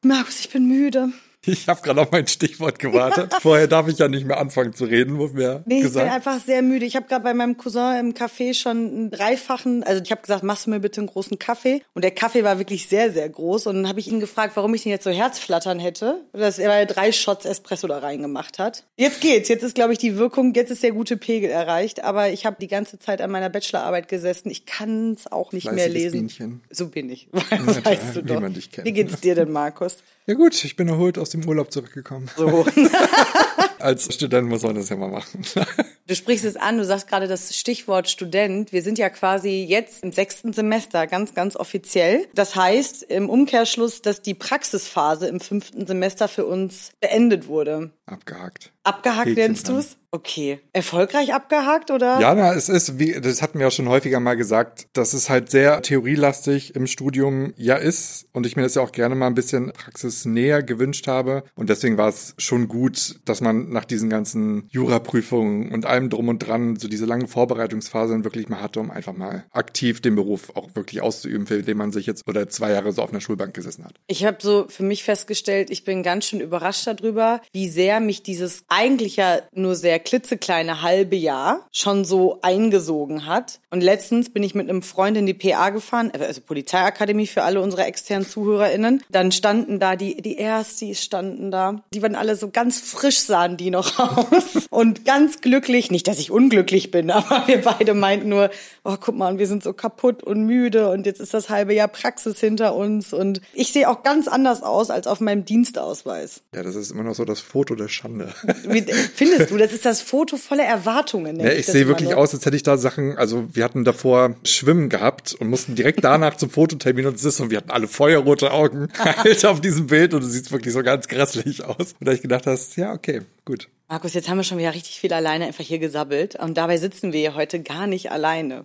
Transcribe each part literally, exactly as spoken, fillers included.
Markus, ich bin müde. Ich habe gerade auf mein Stichwort gewartet. Vorher darf ich ja nicht mehr anfangen zu reden, wurde mir nee, gesagt. Ich bin einfach sehr müde. Ich habe gerade bei meinem Cousin im Café schon einen dreifachen, also ich habe gesagt, machst du mir bitte einen großen Kaffee? Und der Kaffee war wirklich sehr, sehr groß. Und dann habe ich ihn gefragt, warum ich den jetzt so Herzflattern hätte. Dass er ja drei Shots Espresso da reingemacht hat. Jetzt geht's. Jetzt ist, glaube ich, die Wirkung, jetzt ist der gute Pegel erreicht. Aber ich habe die ganze Zeit an meiner Bachelorarbeit gesessen. Ich kann es auch nicht Fleißiges mehr lesen. Bienchen. So bin ich. Ja, weißt du wie doch. man dich kennt. Wie geht's dir denn, Markus? Ja gut, ich bin erholt aus dem Urlaub zurückgekommen. So. Als Student muss man das ja mal machen. Du sprichst es an, du sagst gerade das Stichwort Student. Wir sind ja quasi jetzt im sechsten Semester, ganz, ganz offiziell. Das heißt im Umkehrschluss, dass die Praxisphase im fünften Semester für uns beendet wurde. Abgehakt. Abgehakt Häkchen nennst du es? Okay. Erfolgreich abgehakt, oder? Ja, na, es ist, wie, das hatten wir ja schon häufiger mal gesagt, dass es halt sehr theorielastig im Studium ja ist und ich mir das ja auch gerne mal ein bisschen praxisnäher gewünscht habe und deswegen war es schon gut, dass man nach diesen ganzen Juraprüfungen und allem drum und dran so diese lange Vorbereitungsphase dann wirklich mal hatte, um einfach mal aktiv den Beruf auch wirklich auszuüben, für den man sich jetzt oder zwei Jahre so auf einer Schulbank gesessen hat. Ich habe so für mich festgestellt, ich bin ganz schön überrascht darüber, wie sehr mich dieses eigentlich ja nur sehr klitzekleine halbe Jahr schon so eingesogen hat. Und letztens bin ich mit einem Freund in die P A gefahren, also Polizeiakademie für alle unsere externen ZuhörerInnen. Dann standen da die, die Erstis standen da. Die waren alle so ganz frisch, sahen die noch aus. Und ganz glücklich, nicht, dass ich unglücklich bin, aber wir beide meinten nur, oh, guck mal, wir sind so kaputt und müde und jetzt ist das halbe Jahr Praxis hinter uns. Und ich sehe auch ganz anders aus als auf meinem Dienstausweis. Ja, das ist immer noch so das Foto der Schande. Wie, findest du, das ist das Foto voller Erwartungen. Ja, ich sehe wirklich aus, als hätte ich da Sachen, also wir hatten davor Schwimmen gehabt und mussten direkt danach zum Fototermin und sitzen und wir hatten alle feuerrote Augen halt auf diesem Bild und du siehst wirklich so ganz grässlich aus. Und da ich gedacht hast, ja, okay, gut. Markus, jetzt haben wir schon wieder richtig viel alleine einfach hier gesabbelt und dabei sitzen wir hier heute gar nicht alleine.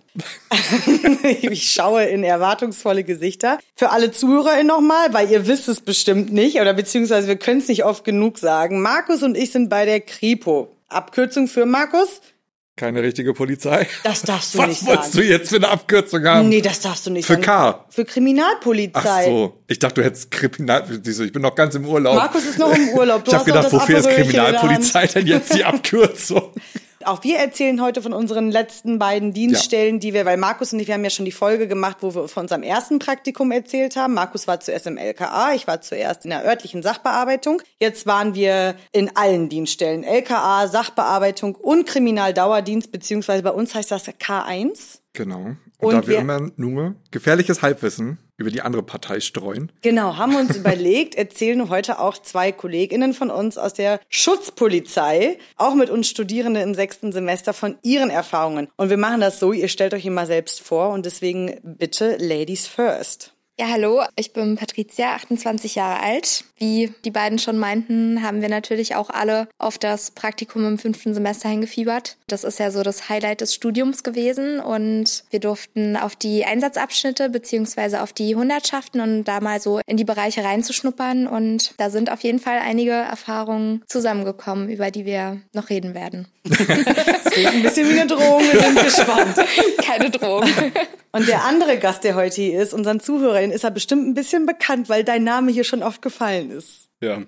Ich schaue in erwartungsvolle Gesichter. Für alle ZuhörerInnen nochmal, weil ihr wisst es bestimmt nicht oder beziehungsweise wir können es nicht oft genug sagen. Markus und ich sind bei der Kripo. Abkürzung für Markus? Keine richtige Polizei. Das darfst du Was nicht sagen. Was wolltest du jetzt für eine Abkürzung haben? Nee, das darfst du nicht für sagen. Für K. Für Kriminalpolizei. Ach so. Ich dachte, du hättest Kriminal... Ich bin noch ganz im Urlaub. Markus ist noch im Urlaub. Du ich habe gedacht, wofür ist Kriminalpolizei denn jetzt die Abkürzung? Auch wir erzählen heute von unseren letzten beiden Dienststellen, ja. die wir, weil Markus und ich, wir haben ja schon die Folge gemacht, wo wir von unserem ersten Praktikum erzählt haben. Markus war zuerst im L K A, ich war zuerst in der örtlichen Sachbearbeitung. Jetzt waren wir in allen Dienststellen, L K A, Sachbearbeitung und Kriminaldauerdienst, beziehungsweise bei uns heißt das K eins. Genau. Und, und da wir, wir immer nur gefährliches Halbwissen über die andere Partei streuen. Genau, haben uns überlegt, erzählen heute auch zwei KollegInnen von uns aus der Schutzpolizei, auch mit uns Studierende im sechsten Semester, von ihren Erfahrungen. Und wir machen das so, ihr stellt euch immer selbst vor und deswegen bitte Ladies first. Ja, hallo, ich bin Patricia, achtundzwanzig Jahre alt. Wie die beiden schon meinten, haben wir natürlich auch alle auf das Praktikum im fünften Semester hingefiebert. Das ist ja so das Highlight des Studiums gewesen und wir durften auf die Einsatzabschnitte beziehungsweise auf die Hundertschaften und da mal so in die Bereiche reinzuschnuppern und da sind auf jeden Fall einige Erfahrungen zusammengekommen, über die wir noch reden werden. Das klingt ein bisschen wie eine Drohung, wir sind gespannt. Keine Drohung. Und der andere Gast, der heute hier ist, unseren ZuhörerInnen, ist er bestimmt ein bisschen bekannt, weil dein Name hier schon oft gefallen ist. Ja.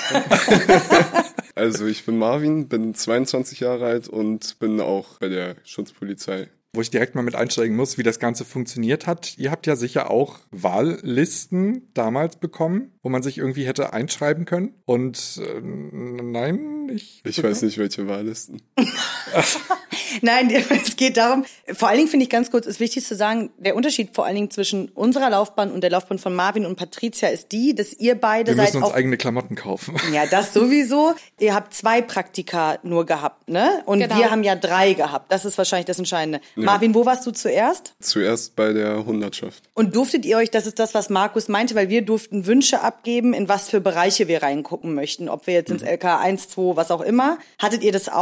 Also ich bin Marvin, bin zweiundzwanzig Jahre alt und bin auch bei der Schutzpolizei. Wo ich direkt mal mit einsteigen muss, wie das Ganze funktioniert hat. Ihr habt ja sicher auch Wahllisten damals bekommen, wo man sich irgendwie hätte einschreiben können. Und äh, nein, ich... Ich weiß nicht, welche Wahllisten. Nein, es geht darum, vor allen Dingen finde ich ganz kurz, ist wichtig zu sagen, der Unterschied vor allen Dingen zwischen unserer Laufbahn und der Laufbahn von Marvin und Patricia ist die, dass ihr beide Wir seid müssen uns auf, eigene Klamotten kaufen. Ja, das sowieso. Ihr habt zwei Praktika nur gehabt, ne? Und genau. wir haben ja drei gehabt. Das ist wahrscheinlich das Entscheidende. Ja. Marvin, wo warst du zuerst? Zuerst bei der Hundertschaft. Und durftet ihr euch, das ist das, was Markus meinte, weil wir durften Wünsche abgeben, in was für Bereiche wir reingucken möchten. Ob wir jetzt ins L K eins, zwei, was auch immer. Hattet ihr das auch?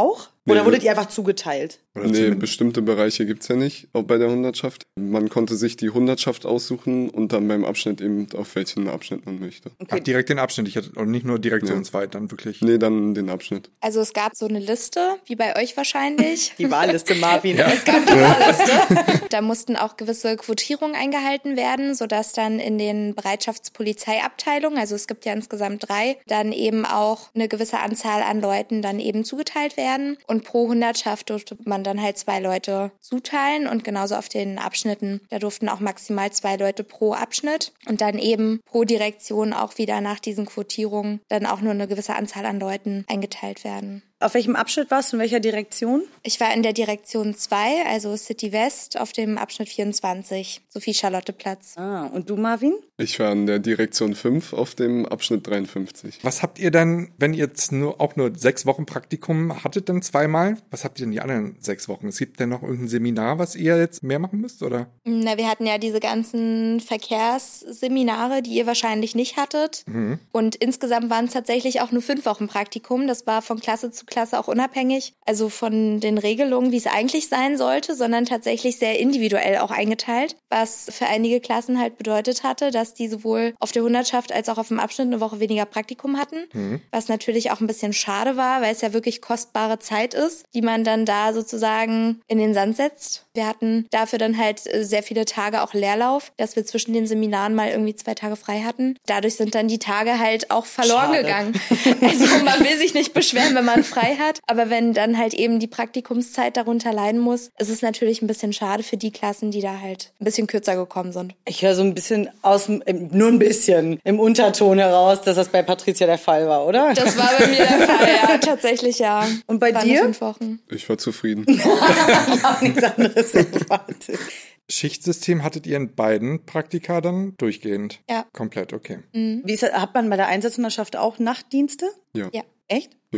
Oder Nee, wurdet ihr einfach zugeteilt? Oder Nee, zumindest- bestimmte Bereiche gibt's ja nicht, auch bei der Hundertschaft. Man konnte sich die Hundertschaft aussuchen und dann beim Abschnitt eben, auf welchen Abschnitt man möchte. Ach, direkt den Abschnitt, ich hatte, und nicht nur direktionsweit, dann wirklich. Nee, dann den Abschnitt. Also es gab so eine Liste, wie bei euch wahrscheinlich. Die Wahlliste, Marvin. Es gab die Wahlliste. Da mussten auch gewisse Quotierungen eingehalten werden, sodass dann in den Bereitschaftspolizeiabteilungen, also es gibt ja insgesamt drei, dann eben auch eine gewisse Anzahl an Leuten dann eben zugeteilt werden. Und pro Hundertschaft durfte man dann halt zwei Leute zuteilen und genauso auf den Abschnitten. Da durften auch maximal zwei Leute pro Abschnitt und dann eben pro Direktion auch wieder nach diesen Quotierungen dann auch nur eine gewisse Anzahl an Leuten eingeteilt werden. Auf welchem Abschnitt warst du, in welcher Direktion? Ich war in der Direktion zwei, also City West, auf dem Abschnitt vierundzwanzig, Sophie-Charlotte-Platz. Ah, und du, Marvin? Ich war in der Direktion fünf auf dem Abschnitt dreiundfünfzig. Was habt ihr dann, wenn ihr jetzt nur auch nur sechs Wochen Praktikum hattet, dann zweimal? Was habt ihr denn die anderen sechs Wochen? Es gibt denn noch irgendein Seminar, was ihr jetzt mehr machen müsst, oder? Na, wir hatten ja diese ganzen Verkehrsseminare, die ihr wahrscheinlich nicht hattet. Mhm. Und insgesamt waren es tatsächlich auch nur fünf Wochen Praktikum. Das war von Klasse zu Klasse auch unabhängig, also von den Regelungen, wie es eigentlich sein sollte, sondern tatsächlich sehr individuell auch eingeteilt, was für einige Klassen halt bedeutet hatte, dass die sowohl auf der Hundertschaft als auch auf dem Abschnitt eine Woche weniger Praktikum hatten, Mhm. was natürlich auch ein bisschen schade war, weil es ja wirklich kostbare Zeit ist, die man dann da sozusagen in den Sand setzt. Wir hatten dafür dann halt sehr viele Tage auch Leerlauf, dass wir zwischen den Seminaren mal irgendwie zwei Tage frei hatten. Dadurch sind dann die Tage halt auch verloren Schade. gegangen. Also man will sich nicht beschweren, wenn man frei hat, aber wenn dann halt eben die Praktikumszeit darunter leiden muss, ist es natürlich ein bisschen schade für die Klassen, die da halt ein bisschen kürzer gekommen sind. Ich höre so ein bisschen aus, dem- im- nur ein bisschen im Unterton heraus, dass das bei Patricia der Fall war, oder? Das war bei mir der Fall, ja, tatsächlich, ja. Und bei Waren dir? nur fünf Wochen. Ich war zufrieden. Ich habe nichts anderes erwartet. Schichtsystem hattet ihr in beiden Praktika dann durchgehend? Ja. Komplett, okay. Wie ist das, hat man bei der Einsatzmannschaft auch Nachtdienste? Ja. Ja. Echt? Ja.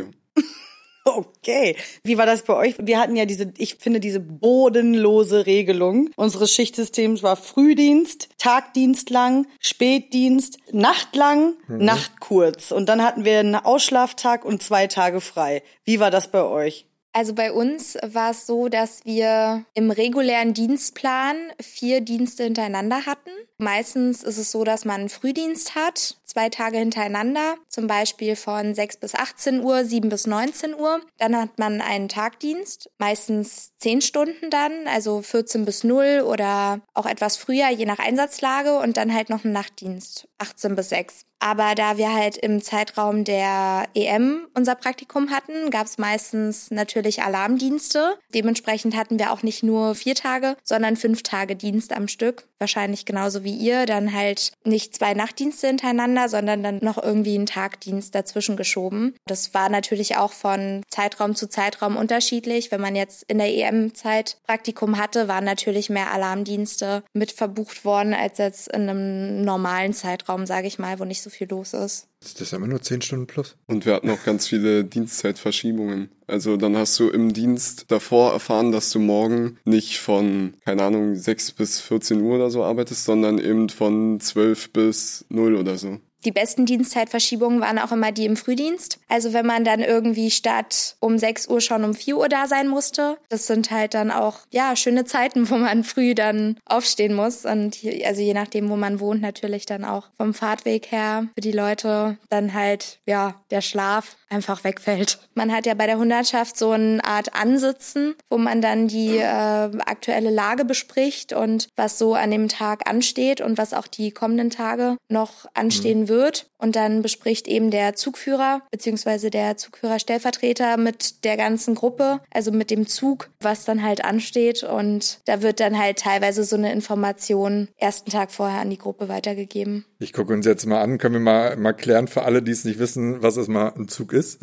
Okay. Wie war das bei euch? Wir hatten ja diese, ich finde, diese bodenlose Regelung unseres Schichtsystems war Frühdienst, Tagdienst lang, Spätdienst, Nacht lang, Nacht kurz. Und dann hatten wir einen Ausschlaftag und zwei Tage frei. Wie war das bei euch? Also bei uns war es so, dass wir im regulären Dienstplan vier Dienste hintereinander hatten. Meistens ist es so, dass man einen Frühdienst hat, zwei Tage hintereinander, zum Beispiel von sechs bis achtzehn Uhr, sieben bis neunzehn Uhr. Dann hat man einen Tagdienst, meistens zehn Stunden dann, also vierzehn bis null oder auch etwas früher, je nach Einsatzlage. Und dann halt noch einen Nachtdienst, achtzehn bis sechs. Aber da wir halt im Zeitraum der E M unser Praktikum hatten, gab es meistens natürlich Alarmdienste. Dementsprechend hatten wir auch nicht nur vier Tage, sondern fünf Tage Dienst am Stück. Wahrscheinlich genauso wie ihr. Dann halt nicht zwei Nachtdienste hintereinander, sondern dann noch irgendwie einen Tagdienst dazwischen geschoben. Das war natürlich auch von Zeitraum zu Zeitraum unterschiedlich. Wenn man jetzt in der E M-Zeit Praktikum hatte, waren natürlich mehr Alarmdienste mit verbucht worden, als jetzt in einem normalen Zeitraum, sage ich mal, wo nicht so viel los ist. Das ist immer nur zehn Stunden plus. Und wir hatten auch ganz viele Dienstzeitverschiebungen. Also dann hast du im Dienst davor erfahren, dass du morgen nicht von, keine Ahnung, sechs bis vierzehn Uhr oder so arbeitest, sondern eben von zwölf bis null oder so. Die besten Dienstzeitverschiebungen waren auch immer die im Frühdienst. Also wenn man dann irgendwie statt um sechs Uhr schon um vier Uhr da sein musste. Das sind halt dann auch, ja, schöne Zeiten, wo man früh dann aufstehen muss. Und hier, also je nachdem, wo man wohnt, natürlich dann auch vom Fahrtweg her für die Leute dann halt, ja, der Schlaf einfach wegfällt. Man hat ja bei der Hundertschaft so eine Art Ansitzen, wo man dann die äh, aktuelle Lage bespricht und was so an dem Tag ansteht und was auch die kommenden Tage noch anstehen mhm. wird. Und dann bespricht eben der Zugführer bzw. der Zugführerstellvertreter mit der ganzen Gruppe, also mit dem Zug, was dann halt ansteht. Und da wird dann halt teilweise so eine Information ersten Tag vorher an die Gruppe weitergegeben. Ich gucke uns jetzt mal an, können wir mal, mal klären für alle, die es nicht wissen, was es mal ein Zug ist.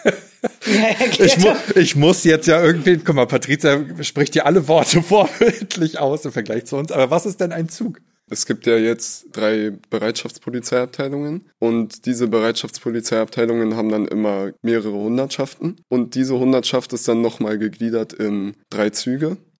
Ja, ich, mu ich muss jetzt ja irgendwie, guck mal, Patricia spricht hier alle Worte vorbildlich aus im Vergleich zu uns, aber was ist denn ein Zug? Es gibt ja jetzt drei Bereitschaftspolizeiabteilungen und diese Bereitschaftspolizeiabteilungen haben dann immer mehrere Hundertschaften und diese Hundertschaft ist dann nochmal gegliedert in drei Züge.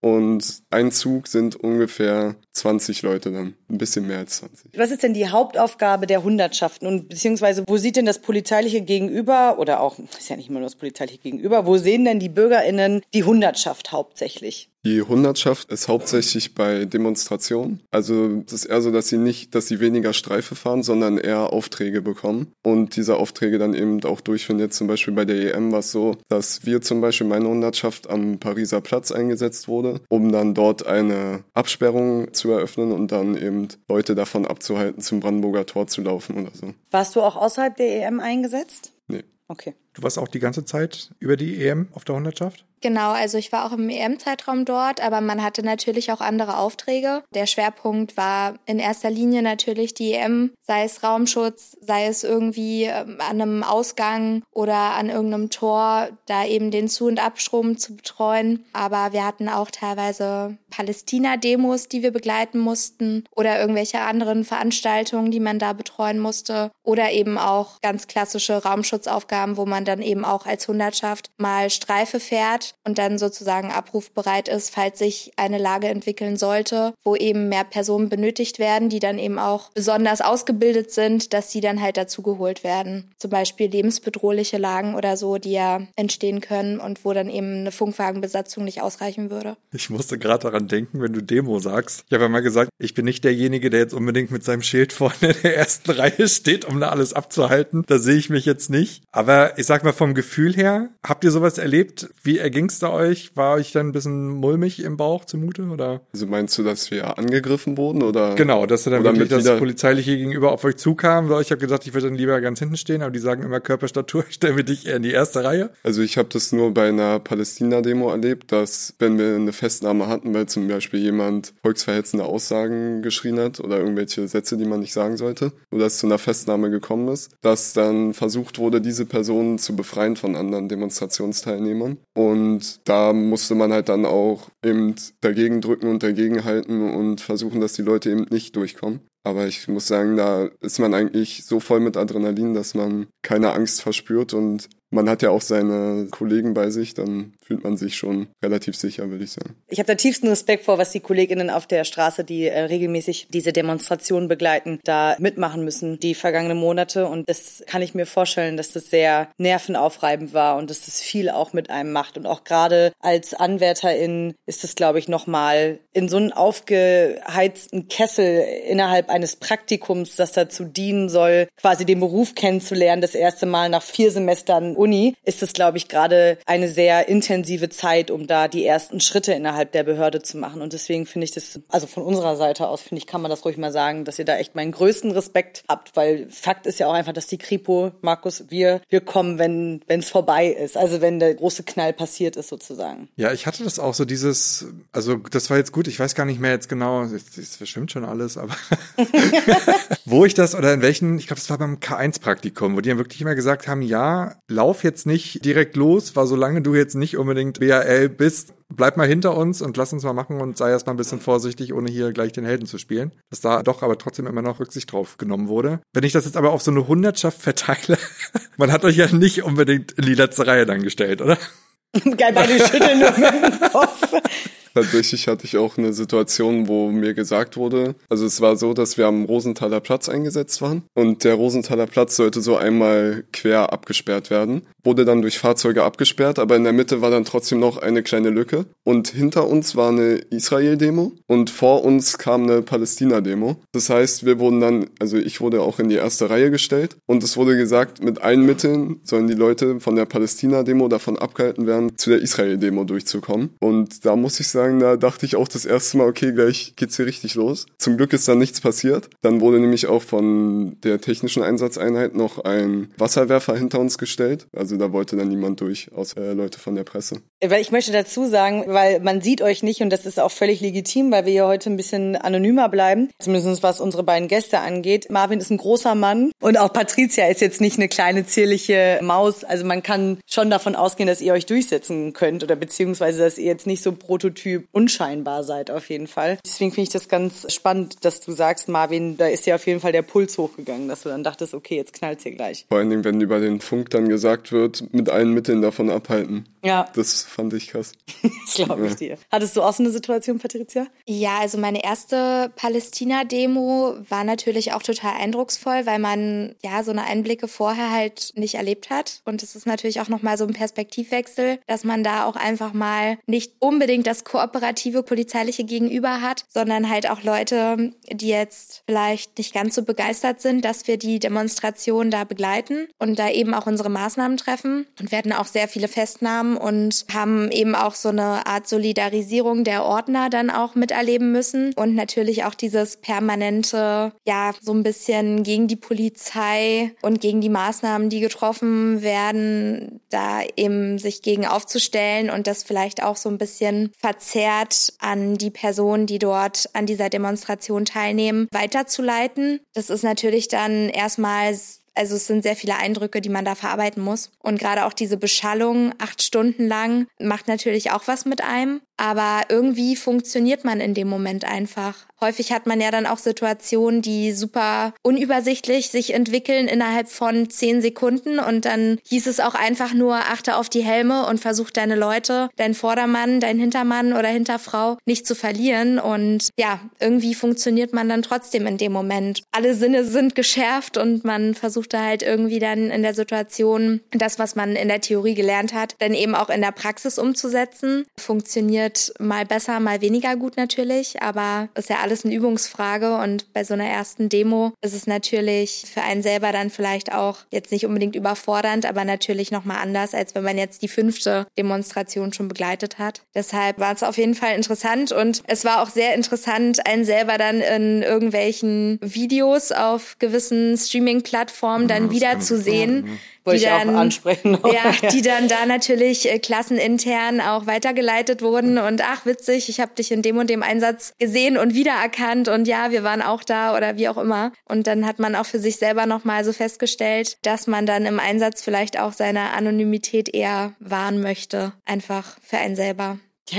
und ein Zug sind ungefähr zwanzig Leute dann, ein bisschen mehr als zwanzig. Was ist denn die Hauptaufgabe der Hundertschaften und beziehungsweise wo sieht denn das polizeiliche Gegenüber oder auch, ist ja nicht immer nur das polizeiliche Gegenüber, wo sehen denn die BürgerInnen die Hundertschaft hauptsächlich? Die Hundertschaft ist hauptsächlich bei Demonstrationen. Also es ist eher so, dass sie nicht, dass sie weniger Streife fahren, sondern eher Aufträge bekommen und diese Aufträge dann eben auch durchführen. Jetzt zum Beispiel bei der E M war es so, dass wir zum Beispiel, meine Hundertschaft, am Pariser Platz eingesetzt wurde, um dann dort eine Absperrung zu eröffnen und dann eben Leute davon abzuhalten, zum Brandenburger Tor zu laufen oder so. Warst du auch außerhalb der E M eingesetzt? Nee. Okay. Du warst auch die ganze Zeit über die E M auf der Hundertschaft? Genau, also ich war auch im E M-Zeitraum dort, aber man hatte natürlich auch andere Aufträge. Der Schwerpunkt war in erster Linie natürlich die E M, sei es Raumschutz, sei es irgendwie ähm, an einem Ausgang oder an irgendeinem Tor, da eben den Zu- und Abstrom zu betreuen. Aber wir hatten auch teilweise Palästina-Demos, die wir begleiten mussten oder irgendwelche anderen Veranstaltungen, die man da betreuen musste oder eben auch ganz klassische Raumschutzaufgaben, wo man dann eben auch als Hundertschaft mal Streife fährt und dann sozusagen abrufbereit ist, falls sich eine Lage entwickeln sollte, wo eben mehr Personen benötigt werden, die dann eben auch besonders ausgebildet sind, dass sie dann halt dazu geholt werden. Zum Beispiel lebensbedrohliche Lagen oder so, die ja entstehen können und wo dann eben eine Funkwagenbesatzung nicht ausreichen würde. Ich musste gerade daran denken, wenn du Demo sagst. Ich habe ja mal gesagt, ich bin nicht derjenige, der jetzt unbedingt mit seinem Schild vorne in der ersten Reihe steht, um da alles abzuhalten. Da sehe ich mich jetzt nicht. Aber ich sag mal vom Gefühl her, habt ihr sowas erlebt? Wie erging es da euch? War euch dann ein bisschen mulmig im Bauch zumute, oder? Also meinst du, dass wir angegriffen wurden, oder? Genau, dass dann oder wirklich das wieder polizeiliche Gegenüber auf euch zukam, weil ich habe gesagt, ich würde dann lieber ganz hinten stehen, aber die sagen immer Körperstatur, stellen wir dich eher in die erste Reihe. Also ich habe das nur bei einer Palästina-Demo erlebt, dass wenn wir eine Festnahme hatten, weil zum Beispiel jemand volksverhetzende Aussagen geschrien hat oder irgendwelche Sätze, die man nicht sagen sollte, oder es zu einer Festnahme gekommen ist, dass dann versucht wurde, diese Personen zu befreien von anderen Demonstrationsteilnehmern. Und da musste man halt dann auch eben dagegen drücken und dagegen halten und versuchen, dass die Leute eben nicht durchkommen. Aber ich muss sagen, da ist man eigentlich so voll mit Adrenalin, dass man keine Angst verspürt und man hat ja auch seine Kollegen bei sich, dann fühlt man sich schon relativ sicher, würde ich sagen. Ich habe da tiefsten Respekt vor, was die KollegInnen auf der Straße, die äh, regelmäßig diese Demonstrationen begleiten, da mitmachen müssen, die vergangenen Monate. Und das kann ich mir vorstellen, dass das sehr nervenaufreibend war und dass das viel auch mit einem macht. Und auch gerade als Anwärterin ist es, glaube ich, nochmal in so einen aufgeheizten Kessel innerhalb eines Praktikums, das dazu dienen soll, quasi den Beruf kennenzulernen, das erste Mal nach vier Semestern Uni, ist es, glaube ich, gerade eine sehr intensive Zeit, um da die ersten Schritte innerhalb der Behörde zu machen. Und deswegen finde ich das, also von unserer Seite aus, finde ich, kann man das ruhig mal sagen, dass ihr da echt meinen größten Respekt habt, weil Fakt ist ja auch einfach, dass die Kripo, Markus, wir, wir kommen, wenn wenn es vorbei ist, also wenn der große Knall passiert ist sozusagen. Ja, ich hatte das auch so dieses, also das war jetzt gut, ich weiß gar nicht mehr jetzt genau, es verschwimmt schon alles, aber wo ich das oder in welchen, ich glaube, das war beim K eins Praktikum, wo die dann wirklich immer gesagt haben, ja, lauf jetzt nicht direkt los, weil solange du jetzt nicht unbedingt B A L bist, bleib mal hinter uns und lass uns mal machen und sei erst mal ein bisschen vorsichtig, ohne hier gleich den Helden zu spielen. Dass da doch aber trotzdem immer noch Rücksicht drauf genommen wurde. Wenn ich das jetzt aber auf so eine Hundertschaft verteile, man hat euch ja nicht unbedingt in die letzte Reihe dann gestellt, oder? Geil, beide schütteln nur mit dem Kopf. Tatsächlich hatte ich auch eine Situation, wo mir gesagt wurde, also es war so, dass wir am Rosenthaler Platz eingesetzt waren und der Rosenthaler Platz sollte so einmal quer abgesperrt werden, wurde dann durch Fahrzeuge abgesperrt, aber in der Mitte war dann trotzdem noch eine kleine Lücke und hinter uns war eine Israel-Demo und vor uns kam eine Palästina-Demo. Das heißt, wir wurden dann, also ich wurde auch in die erste Reihe gestellt und es wurde gesagt, mit allen Mitteln sollen die Leute von der Palästina-Demo davon abgehalten werden, zu der Israel-Demo durchzukommen. Und da muss ich sagen, da dachte ich auch das erste Mal, okay, gleich geht's hier richtig los. Zum Glück ist da nichts passiert. Dann wurde nämlich auch von der technischen Einsatzeinheit noch ein Wasserwerfer hinter uns gestellt. Also da wollte dann niemand durch, außer äh, Leute von der Presse. Weil ich möchte dazu sagen, weil man sieht euch nicht und das ist auch völlig legitim, weil wir hier heute ein bisschen anonymer bleiben, zumindest was unsere beiden Gäste angeht. Marvin ist ein großer Mann und auch Patricia ist jetzt nicht eine kleine zierliche Maus. Also man kann schon davon ausgehen, dass ihr euch durchsetzen könnt oder beziehungsweise, dass ihr jetzt nicht so Prototyp Typ unscheinbar seid auf jeden Fall. Deswegen finde ich das ganz spannend, dass du sagst, Marvin, da ist dir auf jeden Fall der Puls hochgegangen, dass du dann dachtest, okay, jetzt knallt's hier gleich. Vor allen Dingen, wenn über den Funk dann gesagt wird, mit allen Mitteln davon abhalten. Ja. Das fand ich krass. Das glaube ich ja. dir. Hattest du auch so eine Situation, Patricia? Ja, also meine erste Palästina-Demo war natürlich auch total eindrucksvoll, weil man ja so eine Einblicke vorher halt nicht erlebt hat. Und es ist natürlich auch nochmal so ein Perspektivwechsel, dass man da auch einfach mal nicht unbedingt das kooperative polizeiliche Gegenüber hat, sondern halt auch Leute, die jetzt vielleicht nicht ganz so begeistert sind, dass wir die Demonstration da begleiten und da eben auch unsere Maßnahmen treffen. Und wir hatten auch sehr viele Festnahmen und haben eben auch so eine Art Solidarisierung der Ordner dann auch miterleben müssen und natürlich auch dieses permanente, ja, so ein bisschen gegen die Polizei und gegen die Maßnahmen, die getroffen werden, da eben sich gegen aufzustellen und das vielleicht auch so ein bisschen verzerrt an die Personen, die dort an dieser Demonstration teilnehmen, weiterzuleiten. Das ist natürlich dann erstmal, also es sind sehr viele Eindrücke, die man da verarbeiten muss. Und gerade auch diese Beschallung acht Stunden lang macht natürlich auch was mit einem. Aber irgendwie funktioniert man in dem Moment einfach. Häufig hat man ja dann auch Situationen, die super unübersichtlich sich entwickeln innerhalb von zehn Sekunden. Und dann hieß es auch einfach nur, achte auf die Helme und versuch deine Leute, deinen Vordermann, deinen Hintermann oder Hinterfrau nicht zu verlieren. Und ja, irgendwie funktioniert man dann trotzdem in dem Moment. Alle Sinne sind geschärft und man versucht da halt irgendwie dann in der Situation das, was man in der Theorie gelernt hat, dann eben auch in der Praxis umzusetzen. Funktioniert mal besser, mal weniger gut natürlich, aber ist ja alles eine Übungsfrage und bei so einer ersten Demo ist es natürlich für einen selber dann vielleicht auch jetzt nicht unbedingt überfordernd, aber natürlich nochmal anders, als wenn man jetzt die fünfte Demonstration schon begleitet hat. Deshalb war es auf jeden Fall interessant und es war auch sehr interessant, einen selber dann in irgendwelchen Videos auf gewissen Streaming-Plattformen dann Ja, wiederzusehen. Wollte die ich dann, auch ansprechen. ja, die dann da natürlich äh, klassenintern auch weitergeleitet wurden und ach witzig, ich habe dich in dem und dem Einsatz gesehen und wiedererkannt und ja, wir waren auch da oder wie auch immer. Und dann hat man auch für sich selber nochmal so festgestellt, dass man dann im Einsatz vielleicht auch seine Anonymität eher wahren möchte, einfach für einen selber.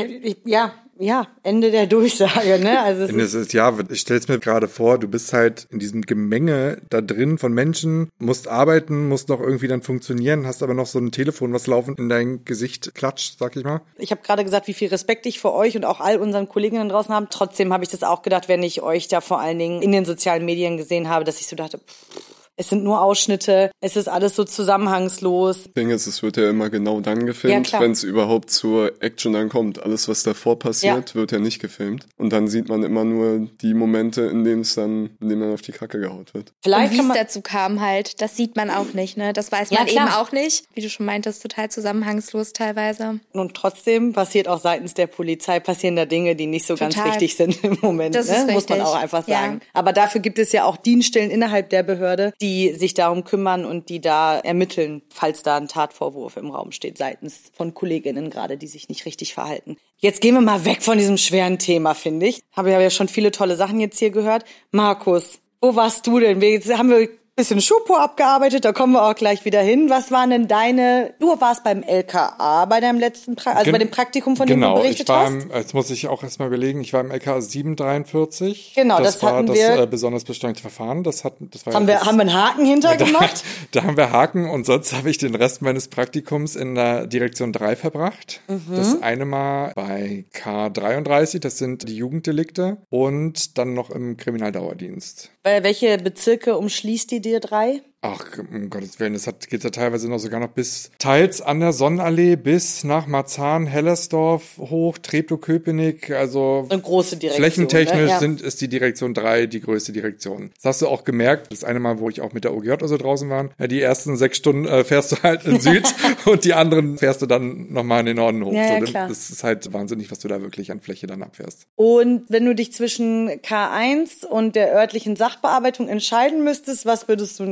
Ja, ja, Ende der Durchsage, ne? Also es Es ist, ja, ich stell's mir gerade vor, du bist halt in diesem Gemenge da drin von Menschen, musst arbeiten, musst noch irgendwie dann funktionieren, hast aber noch so ein Telefon, was laufend in dein Gesicht klatscht, sag ich mal. Ich habe gerade gesagt, wie viel Respekt ich vor euch und auch all unseren Kolleginnen draußen habe. Trotzdem habe ich das auch gedacht, wenn ich euch da vor allen Dingen in den sozialen Medien gesehen habe, dass ich so dachte, pff, es sind nur Ausschnitte, es ist alles so zusammenhangslos. Ich denke, es wird ja immer genau dann gefilmt, Ja, wenn es überhaupt zur Action dann kommt. Alles, was davor passiert, ja. wird ja nicht gefilmt. Und dann sieht man immer nur die Momente, in denen es dann, in denen dann auf die Kacke gehaut wird. Vielleicht und wie es dazu kam halt, das sieht man auch nicht, ne? Das weiß man ja, eben auch nicht. Wie du schon meintest, total zusammenhangslos teilweise. Und trotzdem passiert auch seitens der Polizei passieren da Dinge, die nicht so total. ganz richtig sind im Moment. Das ne? ist richtig. Muss man auch einfach sagen. Ja. Aber dafür gibt es ja auch Dienststellen innerhalb der Behörde, die sich darum kümmern und die da ermitteln, falls da ein Tatvorwurf im Raum steht, seitens von Kolleginnen gerade, die sich nicht richtig verhalten. Jetzt gehen wir mal weg von diesem schweren Thema, finde ich. Habe ja schon viele tolle Sachen jetzt hier gehört. Markus, wo warst du denn? Wir, jetzt haben wir bisschen Schupo abgearbeitet, da kommen wir auch gleich wieder hin. Was waren denn deine, du warst beim L K A bei deinem letzten, pra- also Gen- bei dem Praktikum, von genau, dem du berichtet ich war hast? Im, jetzt muss ich auch erstmal überlegen, ich war im L K A sieben dreiundvierzig. Genau, das, das war hatten das wir. äh, besonders beschleunigte Verfahren. Das, hat, das war haben, ja wir, das, haben wir einen Haken hinter da, gemacht? Da haben wir Haken und sonst habe ich den Rest meines Praktikums in der Direktion drei verbracht. Mhm. Das eine Mal bei K dreiunddreißig, das sind die Jugenddelikte, und dann noch im Kriminaldauerdienst. Welche Bezirke umschließt die D drei? Ach, um Gottes Willen, das hat, geht ja teilweise noch sogar noch bis teils an der Sonnenallee bis nach Marzahn, Hellersdorf hoch, Treptow-Köpenick, also eine große Direktion, flächentechnisch ne? Ja. sind, ist die Direktion drei die größte Direktion. Das hast du auch gemerkt, das eine Mal, wo ich auch mit der O G J oder so draußen war, ja, die ersten sechs Stunden äh, fährst du halt in Süd und die anderen fährst du dann nochmal in den Norden hoch. Ja, ja, so, klar. Das ist halt wahnsinnig, was du da wirklich an Fläche dann abfährst. Und wenn du dich zwischen K eins und der örtlichen Sachbearbeitung entscheiden müsstest, was würdest du nehmen?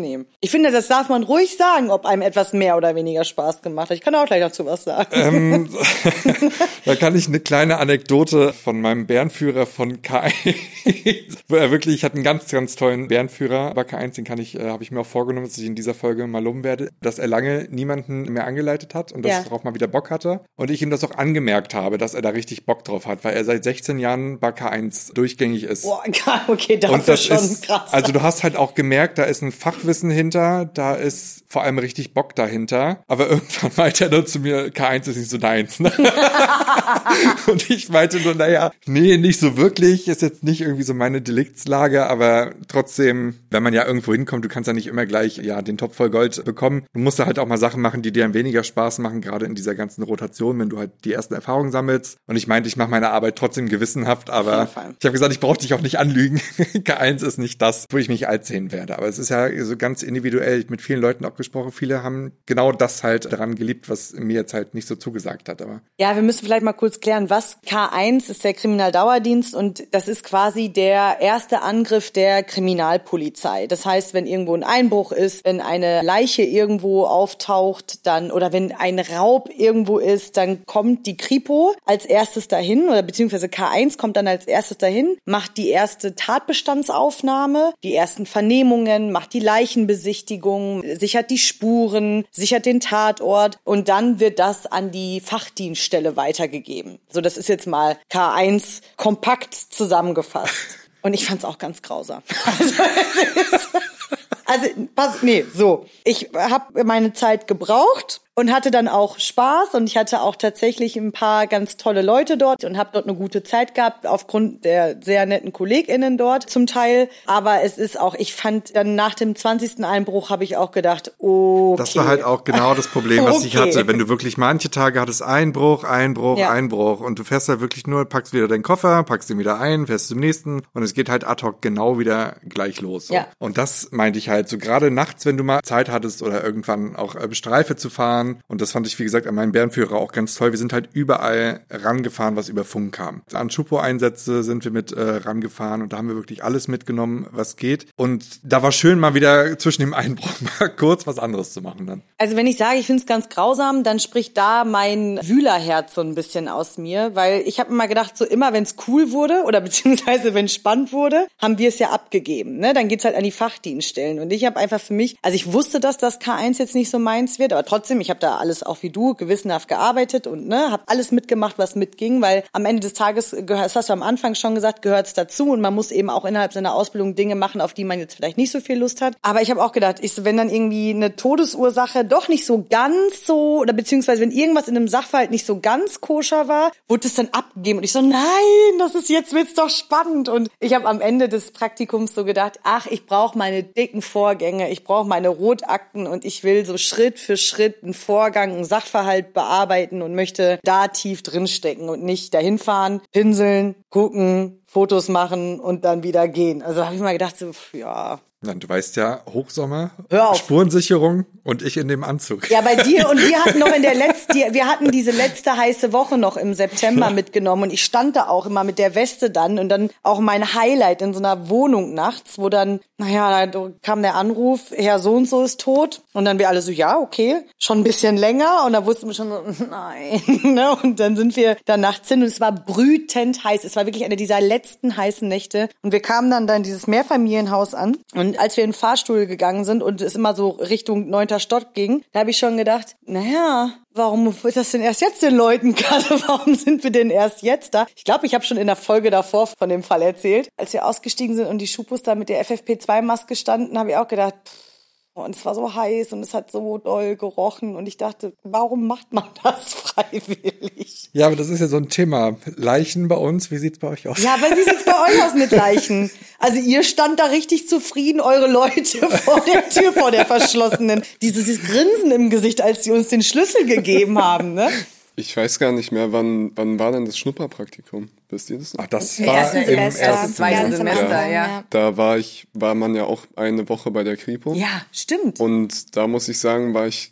Ich finde, das darf man ruhig sagen, ob einem etwas mehr oder weniger Spaß gemacht hat. Ich kann auch gleich dazu was sagen. Ähm, da kann ich eine kleine Anekdote von meinem Bärenführer von K eins. Wo er wirklich, ich hatte einen ganz, ganz tollen Bärenführer. Aber K eins, den kann ich, äh, habe ich mir auch vorgenommen, dass ich in dieser Folge mal loben werde, dass er lange niemanden mehr angeleitet hat und dass Ja. er darauf mal wieder Bock hatte. Und ich ihm das auch angemerkt habe, dass er da richtig Bock drauf hat, weil er seit sechzehn Jahren bei K eins durchgängig ist. Boah, okay, dafür Und das schon ist, krass. also du hast halt auch gemerkt, da ist ein Fachwissen hinter, da ist vor allem richtig Bock dahinter. Aber irgendwann meinte er nur zu mir, K eins ist nicht so deins. Ne? Und ich meinte nur, naja, nee, nicht so wirklich, ist jetzt nicht irgendwie so meine Deliktslage, aber trotzdem, wenn man ja irgendwo hinkommt, du kannst ja nicht immer gleich ja den Topf voll Gold bekommen. Du musst da halt auch mal Sachen machen, die dir dann weniger Spaß machen, gerade in dieser ganzen Rotation, wenn du halt die ersten Erfahrungen sammelst. Und ich meinte, ich mache meine Arbeit trotzdem gewissenhaft, aber ich habe gesagt, ich brauche dich auch nicht anlügen. K eins ist nicht das, wo ich mich alt sehen werde. Aber es ist ja so ganz individuell. Ich mit vielen Leuten auch gesprochen. Viele haben genau das halt daran geliebt, was mir jetzt halt nicht so zugesagt hat. Aber Ja, wir müssen vielleicht mal kurz klären, was K eins ist, der Kriminaldauerdienst, und das ist quasi der erste Angriff der Kriminalpolizei. Das heißt, wenn irgendwo ein Einbruch ist, wenn eine Leiche irgendwo auftaucht, dann oder wenn ein Raub irgendwo ist, dann kommt die Kripo als erstes dahin oder beziehungsweise K eins kommt dann als erstes dahin, macht die erste Tatbestandsaufnahme, die ersten Vernehmungen, macht die Leichenbesichtigung, sichert die Spuren, sichert den Tatort und dann wird das an die Fachdienststelle weitergegeben. So, das ist jetzt mal K eins kompakt zusammengefasst. Und ich fand's auch ganz grausam. Also, es ist, also pass, nee, so. Ich habe meine Zeit gebraucht und hatte dann auch Spaß und ich hatte auch tatsächlich ein paar ganz tolle Leute dort und habe dort eine gute Zeit gehabt aufgrund der sehr netten KollegInnen dort zum Teil. Aber es ist auch, ich fand dann nach dem zwanzigsten Einbruch habe ich auch gedacht, okay. das war halt auch genau das Problem, was Okay. ich hatte. Wenn du wirklich manche Tage hattest, Einbruch, Einbruch, Ja. Einbruch und du fährst halt wirklich nur, packst wieder deinen Koffer, packst ihn wieder ein, fährst zum nächsten und es geht halt ad hoc genau wieder gleich los. So. Ja. Und das meinte ich halt so gerade nachts, wenn du mal Zeit hattest oder irgendwann auch äh, Streife zu fahren. Und das fand ich, wie gesagt, an meinem Bärenführer auch ganz toll. Wir sind halt überall rangefahren, was über Funk kam. An Schupo-Einsätze sind wir mit äh, rangefahren und da haben wir wirklich alles mitgenommen, was geht. Und da war schön, mal wieder zwischen dem Einbruch mal kurz was anderes zu machen dann. Also wenn ich sage, ich finde es ganz grausam, dann spricht da mein Wühlerherz so ein bisschen aus mir, weil ich habe immer gedacht, so immer wenn es cool wurde oder beziehungsweise wenn es spannend wurde, haben wir es ja abgegeben. Ne? Dann geht's halt an die Fachdienststellen und ich habe einfach für mich, also ich wusste, dass das K eins jetzt nicht so meins wird, aber trotzdem, ich habe da alles auch wie du gewissenhaft gearbeitet und ne, habe alles mitgemacht, was mitging, weil am Ende des Tages, gehört, das hast du am Anfang schon gesagt, gehört es dazu und man muss eben auch innerhalb seiner Ausbildung Dinge machen, auf die man jetzt vielleicht nicht so viel Lust hat. Aber ich habe auch gedacht, ich so, wenn dann irgendwie eine Todesursache doch nicht so ganz so, oder beziehungsweise wenn irgendwas in einem Sachverhalt nicht so ganz koscher war, wurde es dann abgegeben und ich so, nein, das ist jetzt wird's doch spannend. Und ich habe am Ende des Praktikums so gedacht, ach, ich brauche meine dicken Vorgänge, ich brauche meine Rotakten und ich will so Schritt für Schritt einen Vorgang, einen Sachverhalt bearbeiten und möchte da tief drinstecken und nicht dahin fahren, pinseln, gucken, Fotos machen und dann wieder gehen. Also habe ich mal gedacht, so, ja. Nein, du weißt ja, Hochsommer, Hör auf. Spurensicherung und ich in dem Anzug. Ja, bei dir und wir hatten noch in der letzten, wir hatten diese letzte heiße Woche noch im September mitgenommen und ich stand da auch immer mit der Weste dann und dann auch mein Highlight in so einer Wohnung nachts, wo dann, naja, da kam der Anruf, Herr so und so ist tot und dann wir alle so, ja, okay, schon ein bisschen länger und da wussten wir schon so, nein, ne? Und dann sind wir da nachts hin und es war brütend heiß, es war wirklich eine dieser letzten heißen Nächte und wir kamen dann da in dieses Mehrfamilienhaus an und als wir in den Fahrstuhl gegangen sind und es immer so Richtung neunter Stock ging, da habe ich schon gedacht, naja, warum wird das denn erst jetzt den Leuten gerade? Warum sind wir denn erst jetzt da? Ich glaube, ich habe schon in der Folge davor von dem Fall erzählt. Als wir ausgestiegen sind und die Schupus da mit der F F P zwei Maske standen, habe ich auch gedacht, und es war so heiß und es hat so doll gerochen und ich dachte, warum macht man das freiwillig? Ja, aber das ist ja so ein Thema. Leichen bei uns, wie sieht's bei euch aus? Ja, aber wie sieht's bei euch aus mit Leichen? Also ihr stand da richtig zufrieden, eure Leute vor der Tür, vor der verschlossenen. Dieses, dieses Grinsen im Gesicht, als sie uns den Schlüssel gegeben haben, ne? Ich weiß gar nicht mehr, wann wann war denn das Schnupperpraktikum? Wisst ihr das noch? Ach, das Im war ersten im Semester, ersten zweiten Ganze Semester, Semester, ja. Da war ich, war man ja auch eine Woche bei der Kripo. Ja, stimmt. Und da muss ich sagen, war ich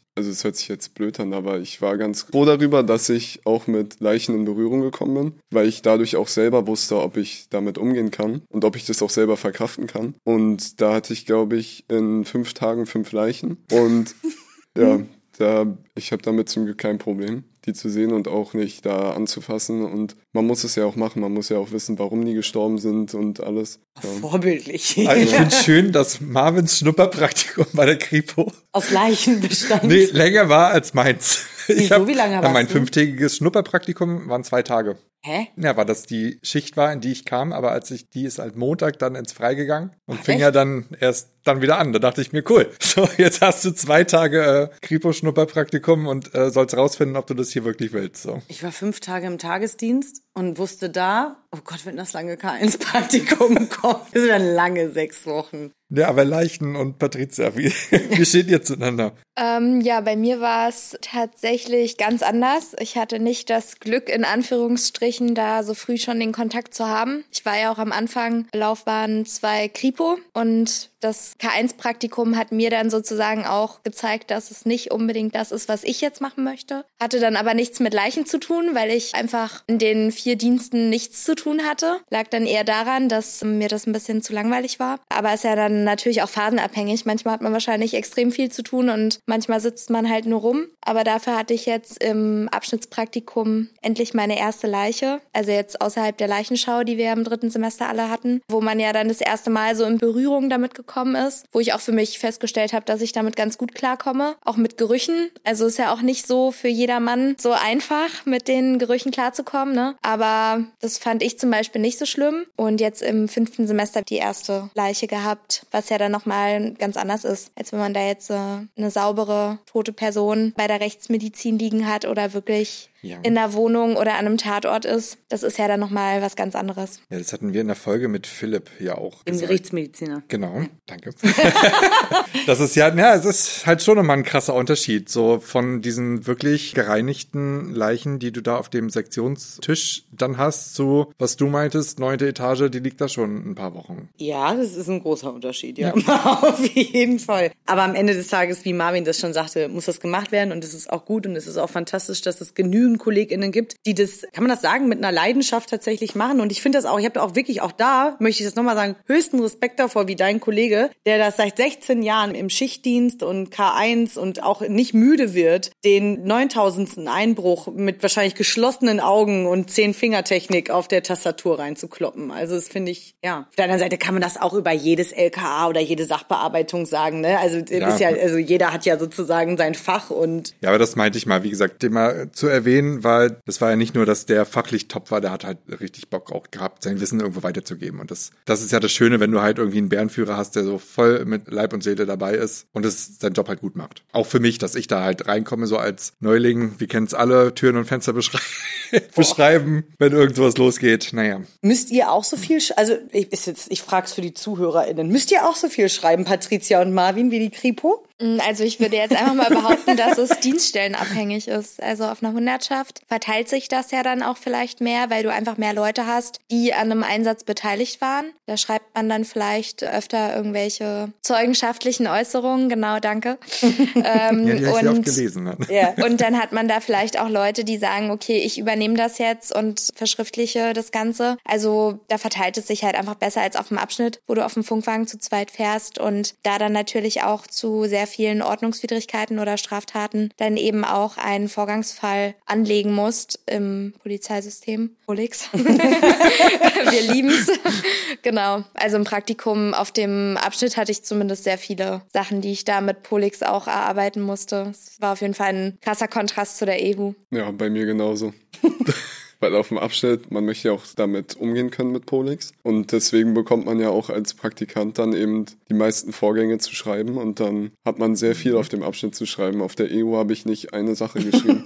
also es hört sich jetzt blöd an, aber ich war ganz froh darüber, dass ich auch mit Leichen in Berührung gekommen bin, weil ich dadurch auch selber wusste, ob ich damit umgehen kann und ob ich das auch selber verkraften kann. Und da hatte ich, glaube ich, in fünf Tagen fünf Leichen und ja, da, ich habe damit zum Glück kein Problem, die zu sehen und auch nicht da anzufassen. Und man muss es ja auch machen, man muss ja auch wissen, warum die gestorben sind und alles. Ja. Vorbildlich. Also ich finde es schön, dass Marvins Schnupperpraktikum bei der Kripo Aus Leichen bestand. nee, länger war als meins. Wieso? Ich hab, Wie lange ja, warst mein du? fünftägiges Schnupperpraktikum waren zwei Tage. Hä? Ja, weil das die Schicht war, in die ich kam, aber als ich, die ist halt Montag dann ins Frei gegangen und Ach, fing echt? ja dann erst dann wieder an. Da dachte ich mir, cool, so jetzt hast du zwei Tage äh, Kripo-Schnupperpraktikum und äh, sollst rausfinden, ob du das hier wirklich willst. So. Ich war fünf Tage im Tagesdienst und wusste da, oh Gott, wenn das lange K eins Praktikum kommt, das sind dann lange sechs Wochen. Ja, aber Leichen und Patricia, wie, wie steht ihr zueinander? Ähm, ja, bei mir war es tatsächlich ganz anders. Ich hatte nicht das Glück, in Anführungsstrichen, da so früh schon den Kontakt zu haben. Ich war ja auch am Anfang Laufbahn zwei Kripo und das K eins Praktikum hat mir dann sozusagen auch gezeigt, dass es nicht unbedingt das ist, was ich jetzt machen möchte. Hatte dann aber nichts mit Leichen zu tun, weil ich einfach in den vier Diensten nichts zu tun hatte. Lag dann eher daran, dass mir das ein bisschen zu langweilig war. Aber ist ja dann natürlich auch phasenabhängig. Manchmal hat man wahrscheinlich extrem viel zu tun und manchmal sitzt man halt nur rum. Aber dafür hatte ich jetzt im Abschnittspraktikum endlich meine erste Leiche. Also jetzt außerhalb der Leichenschau, die wir im dritten Semester alle hatten, wo man ja dann das erste Mal so in Berührung damit gekommen ist, wo ich auch für mich festgestellt habe, dass ich damit ganz gut klarkomme. Auch mit Gerüchen. Also ist ja auch nicht so für jedermann so einfach, mit den Gerüchen klarzukommen, ne? Aber das fand ich zum Beispiel nicht so schlimm. Und jetzt im fünften Semester die erste Leiche gehabt, was ja dann nochmal ganz anders ist, als wenn man da jetzt äh, eine saubere, tote Person bei der Rechtsmedizin liegen hat oder wirklich ja. in der Wohnung oder an einem Tatort ist. Das ist ja dann nochmal was ganz anderes. Ja, das hatten wir in der Folge mit Philipp ja auch Im gesagt. Gerichtsmediziner. Genau, danke. Das ist ja, ja, es ist halt schon nochmal ein krasser Unterschied, so von diesen wirklich gereinigten Leichen, die du da auf dem Sektionstisch dann hast, zu, was du meintest, neunte Etage, die liegt da schon ein paar Wochen. Ja, das ist ein großer Unterschied, ja. Auf jeden Fall. Aber am Ende des Tages, wie Marvin das schon sagte, muss das gemacht werden und es ist auch gut und es ist auch fantastisch, dass es genügend KollegInnen gibt, die das, kann man das sagen, mit einer Leidenschaft tatsächlich machen. Und ich finde das auch, ich habe auch wirklich, auch da, möchte ich das nochmal sagen, höchsten Respekt davor, wie dein Kollege, der das seit sechzehn Jahren im Schichtdienst und K eins und auch nicht müde wird, den neuntausendsten Einbruch mit wahrscheinlich geschlossenen Augen und Zehn-Finger-Technik auf der Tastatur reinzukloppen. Also das finde ich, ja. Auf der anderen Seite kann man das auch über jedes L K A oder jede Sachbearbeitung sagen, ne? Also, Ja. ist ja, also jeder hat ja sozusagen sein Fach und Ja, aber das meinte ich mal, wie gesagt, den mal zu erwähnen, weil das war ja nicht nur, dass der fachlich top war, der hat halt richtig Bock auch gehabt, sein Wissen irgendwo weiterzugeben. Und das, das ist ja das Schöne, wenn du halt irgendwie einen Bärenführer hast, der so voll mit Leib und Seele dabei ist und es seinen Job halt gut macht. Auch für mich, dass ich da halt reinkomme, so als Neuling, wir kennen es alle, Türen und Fenster beschrei- beschreiben, wenn irgend sowas losgeht. Naja. müsst ihr auch so viel, sch- also ich, ist jetzt, ich frage es für die ZuhörerInnen, müsst ihr auch so viel schreiben, Patricia und Marvin, wie die Kripo? Also ich würde jetzt einfach mal behaupten, dass es dienststellenabhängig ist. Also auf einer Hundertschaft verteilt sich das ja dann auch vielleicht mehr, weil du einfach mehr Leute hast, die an einem Einsatz beteiligt waren. Da schreibt man dann vielleicht öfter irgendwelche zeugenschaftlichen Äußerungen. Genau, danke. ähm, Ja, die habe ich sehr oft und, gelesen. Ne? Ja. und dann hat man da vielleicht auch Leute, die sagen, okay, ich übernehme das jetzt und verschriftliche das Ganze. Also da verteilt es sich halt einfach besser als auf dem Abschnitt, wo du auf dem Funkwagen zu zweit fährst und da dann natürlich auch zu sehr vielen Ordnungswidrigkeiten oder Straftaten dann eben auch einen Vorgangsfall anlegen musst im Polizeisystem. Polix. Wir lieben's. Genau. Also im Praktikum auf dem Abschnitt hatte ich zumindest sehr viele Sachen, die ich da mit Polix auch erarbeiten musste. Es war auf jeden Fall ein krasser Kontrast zu der E H U. Ja, bei mir genauso. Weil auf dem Abschnitt, man möchte ja auch damit umgehen können mit Polix. Und deswegen bekommt man ja auch als Praktikant dann eben die meisten Vorgänge zu schreiben. Und dann hat man sehr viel auf dem Abschnitt zu schreiben. Auf der E U habe ich nicht eine Sache geschrieben.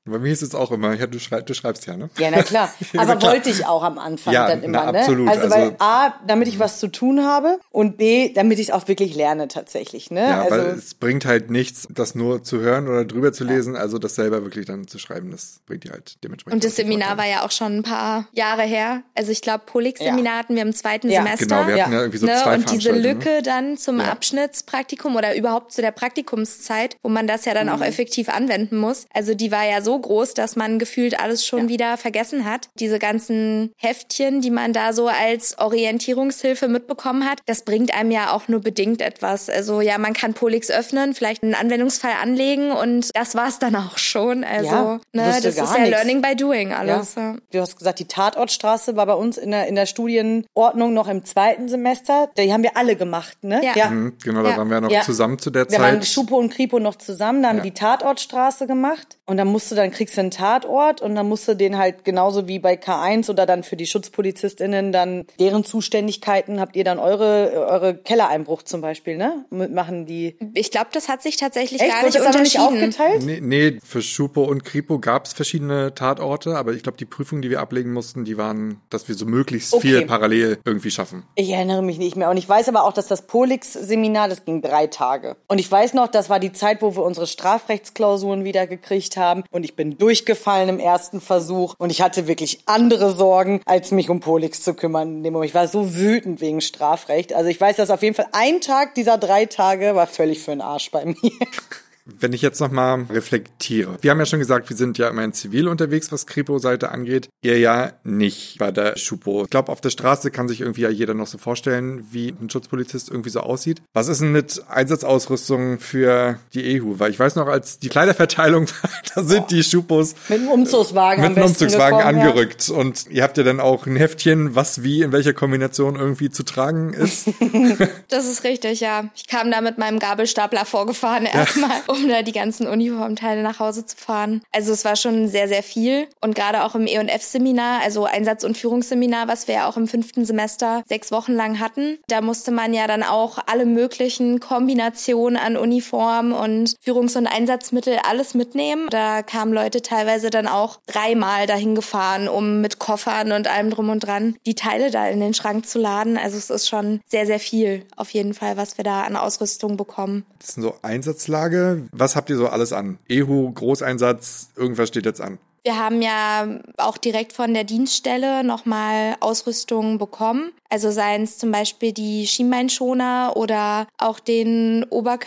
Bei mir ist es auch immer, ja, du, schrei- du schreibst ja, ne? Ja, na klar. Aber wollte ich auch am Anfang Ja, dann immer, na, ne? absolut. Also, Also- weil A, damit ich was zu tun habe und B, damit ich es auch wirklich lerne tatsächlich, ne? Ja, also, weil es bringt halt nichts, das nur zu hören oder drüber zu lesen, also das selber wirklich dann zu schreiben, das bringt dir halt dementsprechend. Und das auch die Seminar Vorteile. war ja auch schon ein paar Jahre her. Also ich glaube, Polix-Seminar Ja. hatten wir im zweiten Ja. Semester. Genau, wir hatten ja Ja. irgendwie so Ne? zwei Und diese Veranstaltungen. Lücke dann zum Ja. Abschnittspraktikum oder überhaupt zu der Praktikumszeit, wo man das ja dann Mhm. auch effektiv anwenden muss. Also die war ja so groß, dass man gefühlt alles schon Ja. wieder vergessen hat. Diese ganzen Heftchen, die man da so als Orientierungshilfe mitbekommen hat, das bringt einem ja auch nur bedingt etwas. Also ja, man kann Polix öffnen, vielleicht einen Anwendungsfall anlegen und das war's dann auch schon. Also Ja, ne, wusste das gar ist ja nix. Learning by Doing ja. alles. Ja. Du hast gesagt, die Tatortstraße war bei uns in der, in der Studienordnung noch im zweiten Semester. Die haben wir alle gemacht, ne? Ja. Mhm, genau, da Ja. waren wir noch Ja. zusammen zu der Wir waren Zeit. Schupo und Kripo noch zusammen, da haben Ja. wir die Tatortstraße gemacht und dann musst du, dann kriegst du einen Tatort und dann musst du den halt genauso wie bei K eins oder dann für die SchutzpolizistInnen dann deren Zuständigkeiten habt ihr dann eure, eure Kellereinbruch zum Beispiel, ne? Mitmachen die. Ich glaube, das hat sich tatsächlich Echt? gar Wird nicht das aber nicht unterschieden. aufgeteilt? Nee, nee, für Schupo und Kripo gab es verschiedene Tatorte, aber ich glaube, die Prüfungen, die wir ablegen mussten, die waren, dass wir so möglichst Okay. viel parallel irgendwie schaffen. Ich erinnere mich nicht mehr. Und ich weiß aber auch, dass das Polix-Seminar, das ging drei Tage. Und ich weiß noch, das war die Zeit, wo wir unsere Strafrechtsklausuren wieder gekriegt haben. Und ich bin durchgefallen im ersten Versuch. Und ich hatte wirklich andere Sorgen, als mich um Polix zu kümmern. in dem Moment. Ich war so wütend wegen Strafrecht. Also ich weiß, dass auf jeden Fall ein Tag dieser drei Tage war völlig für den Arsch bei mir. Wenn ich jetzt nochmal reflektiere. Wir haben ja schon gesagt, wir sind ja immer in Zivil unterwegs, was Kripo-Seite angeht. Ihr ja nicht bei der Schupo. Ich glaube, auf der Straße kann sich irgendwie ja jeder noch so vorstellen, wie ein Schutzpolizist irgendwie so aussieht. Was ist denn mit Einsatzausrüstung für die E H U? Weil ich weiß noch, als die Kleiderverteilung war, da sind die Schupos Mit einem Umzugswagen mit am einem besten Umzugswagen gekommen, ja. angerückt. Und ihr habt ja dann auch ein Heftchen, was wie in welcher Kombination irgendwie zu tragen ist. Das ist richtig, ja. Ich kam da mit meinem Gabelstapler vorgefahren erstmal, um da die ganzen Uniformteile nach Hause zu fahren. Also es war schon sehr, sehr viel. Und gerade auch im E und F-Seminar, also Einsatz- und Führungsseminar, was wir ja auch im fünften Semester sechs Wochen lang hatten, da musste man ja dann auch alle möglichen Kombinationen an Uniform und Führungs- und Einsatzmittel alles mitnehmen. Da kamen Leute teilweise dann auch dreimal dahin gefahren, um mit Koffern und allem drum und dran die Teile da in den Schrank zu laden. Also es ist schon sehr, sehr viel auf jeden Fall, was wir da an Ausrüstung bekommen. Das sind so Einsatzlage. Was habt ihr so alles an? E H U, Großeinsatz, irgendwas steht jetzt an. Wir haben ja auch direkt von der Dienststelle nochmal Ausrüstung bekommen. Also seien es zum Beispiel die Schienbeinschoner oder auch den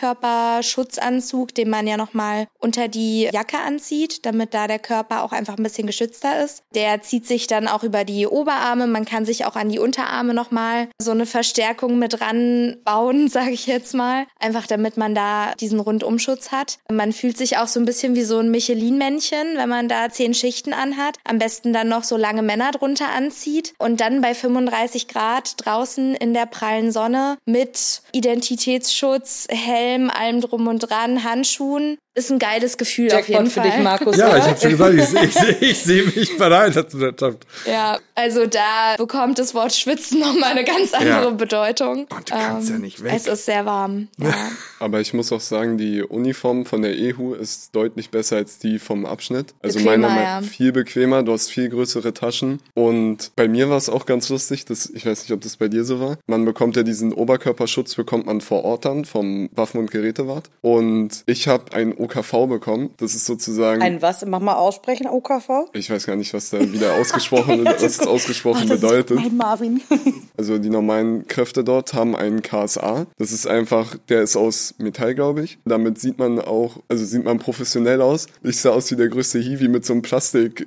Oberkörperschutzanzug, den man ja nochmal unter die Jacke anzieht, damit da der Körper auch einfach ein bisschen geschützter ist. Der zieht sich dann auch über die Oberarme. Man kann sich auch an die Unterarme nochmal so eine Verstärkung mit ranbauen, sage ich jetzt mal. Einfach damit man da diesen Rundumschutz hat. Man fühlt sich auch so ein bisschen wie so ein Michelin-Männchen, wenn man da zehn Schichten anhat. Am besten dann noch so lange Männer drunter anzieht und dann bei fünfunddreißig Grad draußen in der prallen Sonne mit Identitätsschutz, Helm, allem drum und dran, Handschuhen. Ist ein geiles Gefühl auf Jackpot jeden für Fall. dich, Markus. Ja, oder? ich habe schon gesagt, ich, ich, ich, ich sehe mich bereit, dass du das schaffst. Ja, also da bekommt das Wort Schwitzen nochmal eine ganz andere Ja. Bedeutung. Und du kannst ja nicht weg. Es ist sehr warm, ja. Aber ich muss auch sagen, die Uniform von der E H U ist deutlich besser als die vom Abschnitt. Also Bequemer, meiner Meinung ja. nach viel bequemer, du hast viel größere Taschen. Und bei mir war es auch ganz lustig, das, ich weiß nicht, ob das bei dir so war. Man bekommt ja diesen Oberkörperschutz, bekommt man vor Ort dann vom Waffen- und Gerätewart. Und ich habe einen O K V bekommen. Das ist sozusagen... Ein was? Mach mal aussprechen, O K V. ich weiß gar nicht, was da wieder ausgesprochen, was das ausgesprochen Ach, das bedeutet. Ist mein Marvin. Also die normalen Kräfte dort haben einen K S A. Das ist einfach, der ist aus Metall, glaube ich. Damit sieht man auch, also sieht man professionell aus. Ich sah aus wie der größte Hiwi mit so einem Plastik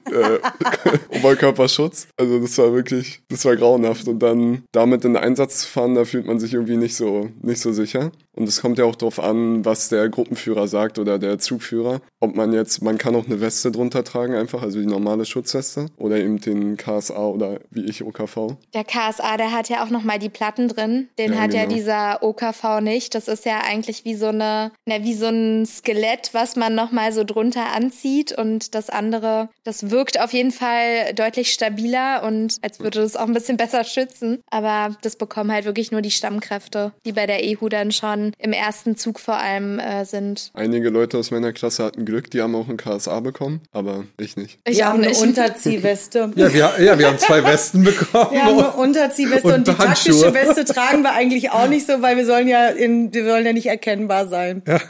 äh, Oberkörperschutz. Also das war wirklich, das war grauenhaft. Und dann damit in den Einsatz zu fahren, da fühlt man sich irgendwie nicht so, nicht so sicher. Und es kommt ja auch darauf an, was der Gruppenführer sagt oder der Zugführer. Ob man jetzt, man kann auch eine Weste drunter tragen einfach, also die normale Schutzweste. Oder eben den K S A oder wie ich O K V. Der K S A, der hat ja auch nochmal die Platten drin. Den Ja, hat ja genau. dieser O K V nicht. Das ist ja eigentlich wie so eine, na, wie so ein Skelett, was man nochmal so drunter anzieht. Und das andere, das wirkt auf jeden Fall deutlich stabiler und als würde das auch ein bisschen besser schützen. Aber das bekommen halt wirklich nur die Stammkräfte, die bei der E H U dann schon dann im ersten Zug vor allem äh, sind. Einige Leute aus meiner Klasse hatten Glück, die haben auch ein K S A bekommen, aber ich nicht. Ich Wir auch haben eine nicht. Unterziehweste. Ja, wir, ja, wir haben zwei Westen bekommen. Wir haben eine Unterziehweste und, Und die Handschuhe. taktische Weste tragen wir eigentlich auch nicht so, weil wir sollen ja in, wir sollen ja nicht erkennbar sein. Ja.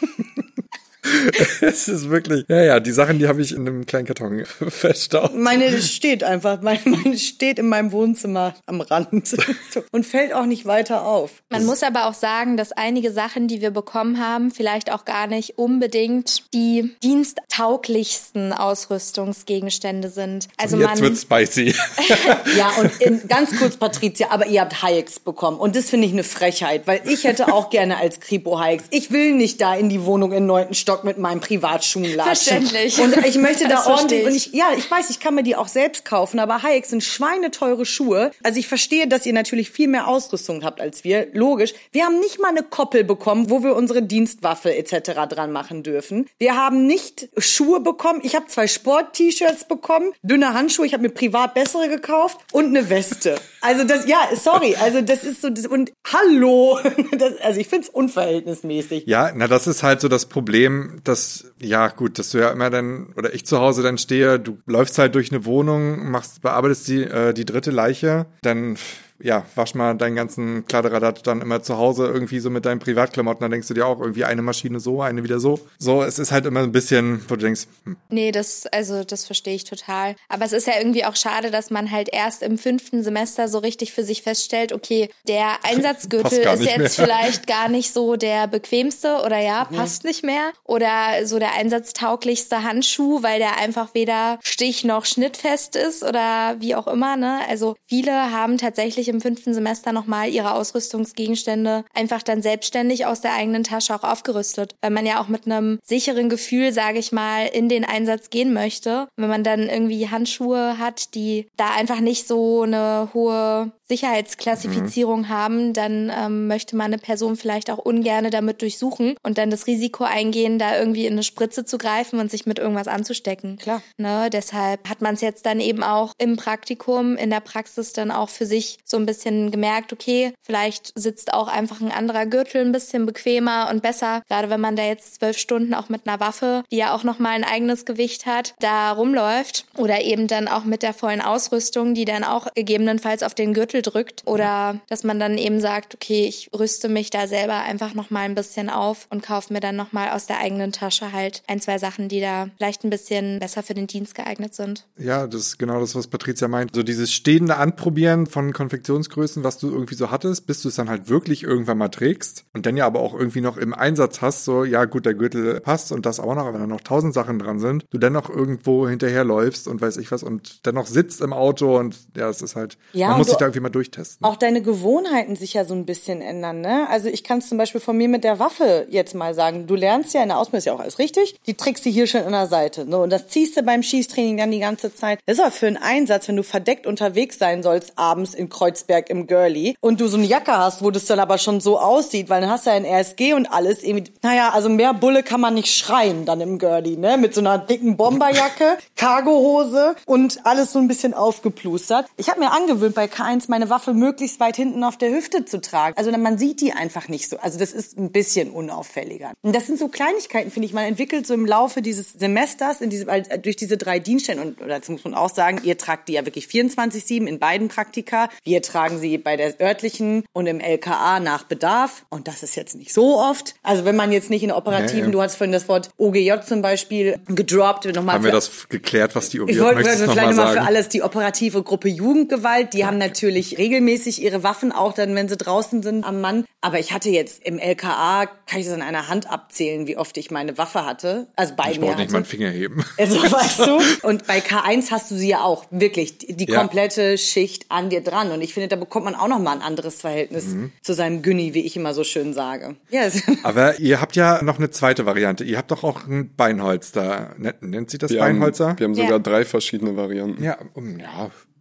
Es ist wirklich, ja, ja, die Sachen, die habe ich in einem kleinen Karton verstaut. Meine steht einfach, meine, meine steht in meinem Wohnzimmer am Rand und fällt auch nicht weiter auf. Man muss aber auch sagen, dass einige Sachen, die wir bekommen haben, vielleicht auch gar nicht unbedingt die diensttauglichsten Ausrüstungsgegenstände sind. Also Jetzt man, wird's spicy. Ja, und in, ganz kurz, Patricia, aber ihr habt Hayeks bekommen und das finde ich eine Frechheit, weil ich hätte auch gerne als Kripo Hayeks. Ich will nicht da in die Wohnung im neunten Stock mit meinen Privatschuhen latschen. Verständlich. Und ich möchte da Das ordentlich, verstehe und ich. ich, ja, ich weiß, ich kann mir die auch selbst kaufen, aber Hayeks sind schweineteure Schuhe. Also ich verstehe, dass ihr natürlich viel mehr Ausrüstung habt als wir. Logisch. Wir haben nicht mal eine Koppel bekommen, wo wir unsere Dienstwaffe et cetera dran machen dürfen. Wir haben nicht Schuhe bekommen. Ich habe zwei Sport-T-Shirts bekommen, dünne Handschuhe. Ich habe mir privat bessere gekauft und eine Weste. Also das, ja, sorry. Also das ist so, das, und hallo. Das, also ich find's unverhältnismäßig. Ja, na, das ist halt so das Problem, dass, ja gut, dass du ja immer dann, oder ich zu Hause dann stehe, du läufst halt durch eine Wohnung, machst, bearbeitest die, äh, die dritte Leiche, dann, ja, wasch mal deinen ganzen Kladderadat dann immer zu Hause irgendwie so mit deinen Privatklamotten, dann denkst du dir auch irgendwie eine Maschine so, eine wieder so. So, es ist halt immer ein bisschen, wo du denkst, hm. Nee, das, also, das verstehe ich total. Aber es ist ja irgendwie auch schade, dass man halt erst im fünften Semester so richtig für sich feststellt, okay, der Einsatzgürtel Passt gar ist nicht jetzt mehr. vielleicht gar nicht so der bequemste oder ja, passt nicht mehr. Oder so der einsatztauglichste Handschuh, weil der einfach weder stich- noch schnittfest ist oder wie auch immer, ne? Also, viele haben tatsächlich im fünften Semester nochmal ihre Ausrüstungsgegenstände einfach dann selbstständig aus der eigenen Tasche auch aufgerüstet, weil man ja auch mit einem sicheren Gefühl, sage ich mal, in den Einsatz gehen möchte. Wenn man dann irgendwie Handschuhe hat, die da einfach nicht so eine hohe Sicherheitsklassifizierung mhm. haben, dann ähm, möchte man eine Person vielleicht auch ungerne damit durchsuchen und dann das Risiko eingehen, da irgendwie in eine Spritze zu greifen und sich mit irgendwas anzustecken. Klar. Ne, deshalb hat man es jetzt dann eben auch im Praktikum, in der Praxis dann auch für sich so ein bisschen gemerkt, okay, vielleicht sitzt auch einfach ein anderer Gürtel ein bisschen bequemer und besser, gerade wenn man da jetzt zwölf Stunden auch mit einer Waffe, die ja auch nochmal ein eigenes Gewicht hat, da rumläuft oder eben dann auch mit der vollen Ausrüstung, die dann auch gegebenenfalls auf den Gürtel drückt oder dass man dann eben sagt, okay, ich rüste mich da selber einfach nochmal ein bisschen auf und kaufe mir dann nochmal aus der eigenen Tasche halt ein, zwei Sachen, die da vielleicht ein bisschen besser für den Dienst geeignet sind. Ja, das ist genau das, was Patricia meint. So dieses stehende Anprobieren von Konfektionsgrößen, was du irgendwie so hattest, bis du es dann halt wirklich irgendwann mal trägst und dann ja aber auch irgendwie noch im Einsatz hast, so, ja gut, der Gürtel passt und das auch noch, aber dann noch tausend Sachen dran sind, du dann noch irgendwo hinterherläufst und weiß ich was und dann noch sitzt im Auto und ja, es ist halt, Ja, man muss und sich du- da irgendwie mal durchtesten. Auch deine Gewohnheiten sich ja so ein bisschen ändern, ne? Also ich kann es zum Beispiel von mir mit der Waffe jetzt mal sagen. Du lernst ja in der Ausbildung, ist ja auch alles richtig, die trägst du hier schon an der Seite. Ne? Und das ziehst du beim Schießtraining dann die ganze Zeit. Das ist aber für einen Einsatz, wenn du verdeckt unterwegs sein sollst, abends in Kreuzberg im Girlie und du so eine Jacke hast, wo das dann aber schon so aussieht, weil dann hast du ja ein R S G und alles irgendwie, naja, also mehr Bulle kann man nicht schreien dann im Girlie, ne? Mit so einer dicken Bomberjacke, Cargohose und alles so ein bisschen aufgeplustert. Ich habe mir angewöhnt, bei K eins meine Waffe möglichst weit hinten auf der Hüfte zu tragen. Also man sieht die einfach nicht so. Also das ist ein bisschen unauffälliger. Und das sind so Kleinigkeiten, finde ich. Man entwickelt so im Laufe dieses Semesters in diesem, also durch diese drei Dienststellen und oder das muss man auch sagen, ihr tragt die ja wirklich vierundzwanzig sieben in beiden Praktika. Wir tragen sie bei der örtlichen und im L K A nach Bedarf. Und das ist jetzt nicht so oft. Also wenn man jetzt nicht in der operativen, Nee. du hast vorhin das Wort O G J zum Beispiel gedroppt. Nochmal Haben wir für- das geklärt, was die O G ich J, wollte möchtest du vielleicht noch mal nochmal für sagen? alles die operative Gruppe Jugendgewalt. Die haben natürlich regelmäßig ihre Waffen, auch dann, wenn sie draußen sind, am Mann. Aber ich hatte jetzt im L K A, kann ich das an einer Hand abzählen, wie oft ich meine Waffe hatte. Also bei Ich mir brauche nicht mal einen hatte. Finger heben. Also, weißt du? Und bei K eins hast du sie ja auch wirklich die, die Ja. komplette Schicht an dir dran. Und ich finde, da bekommt man auch noch mal ein anderes Verhältnis Mhm. zu seinem Günni, wie ich immer so schön sage. Ja, es- Aber ihr habt ja noch eine zweite Variante. Ihr habt doch auch ein Beinholster. Nennt, nennt sich das Wir Beinholzer? haben, wir haben Ja. sogar drei verschiedene Varianten. Ja, um, ja.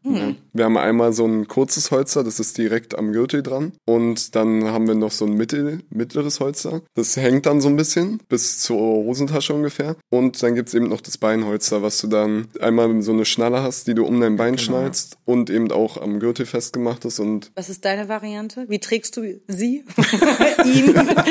Ja. Wir haben einmal so ein kurzes Holster, das ist direkt am Gürtel dran. Und dann haben wir noch so ein mittel, mittleres Holster. Das hängt dann so ein bisschen bis zur Hosentasche ungefähr. Und dann gibt's eben noch das Beinholster, was du dann einmal so eine Schnalle hast, die du um dein Bein genau. schnallst und eben auch am Gürtel festgemacht ist. Und was ist deine Variante? Wie trägst du sie? Ihn?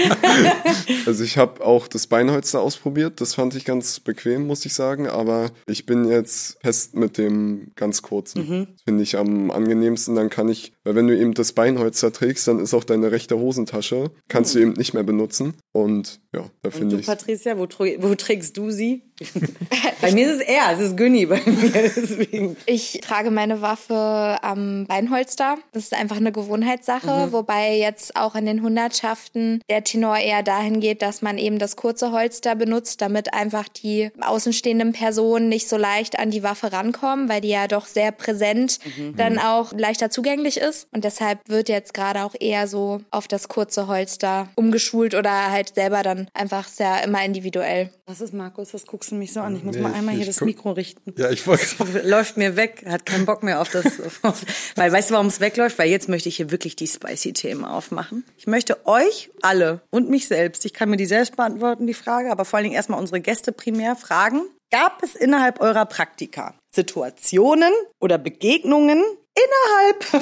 Also ich habe auch das Beinholster ausprobiert. Das fand ich ganz bequem, muss ich sagen. Aber ich bin jetzt fest mit dem ganz kurzen. Mhm. Finde ich am angenehmsten. Dann kann ich, weil wenn du eben das Beinholster trägst, dann ist auch deine rechte Hosentasche, kannst mhm. du eben nicht mehr benutzen. Und ja, da finde ich... Und du, Patricia, wo, tr- wo trägst du sie? Bei mir ist es er, es ist Günni bei mir. Deswegen. Ich trage meine Waffe am Beinholster. Das ist einfach eine Gewohnheitssache, mhm. wobei jetzt auch in den Hundertschaften der Tenor eher dahin geht, dass man eben das kurze Holster benutzt, damit einfach die außenstehenden Personen nicht so leicht an die Waffe rankommen, weil die ja doch sehr präsent mhm. dann auch leichter zugänglich ist. Und deshalb wird jetzt gerade auch eher so auf das kurze Holster umgeschult oder halt selber dann einfach sehr immer individuell. Was ist, Markus? Was guckst du mich so an? Ich muss nee, mal einmal ich, hier das guck, Mikro richten. Ja, ich wollte. Läuft mir weg, hat keinen Bock mehr auf das. Weil, weißt du, warum es wegläuft? Weil jetzt möchte ich hier wirklich die spicy Themen aufmachen. Ich möchte euch alle und mich selbst, ich kann mir die selbst beantworten, die Frage, aber vor allen Dingen erstmal unsere Gäste primär fragen. Gab es innerhalb eurer Praktika Situationen oder Begegnungen innerhalb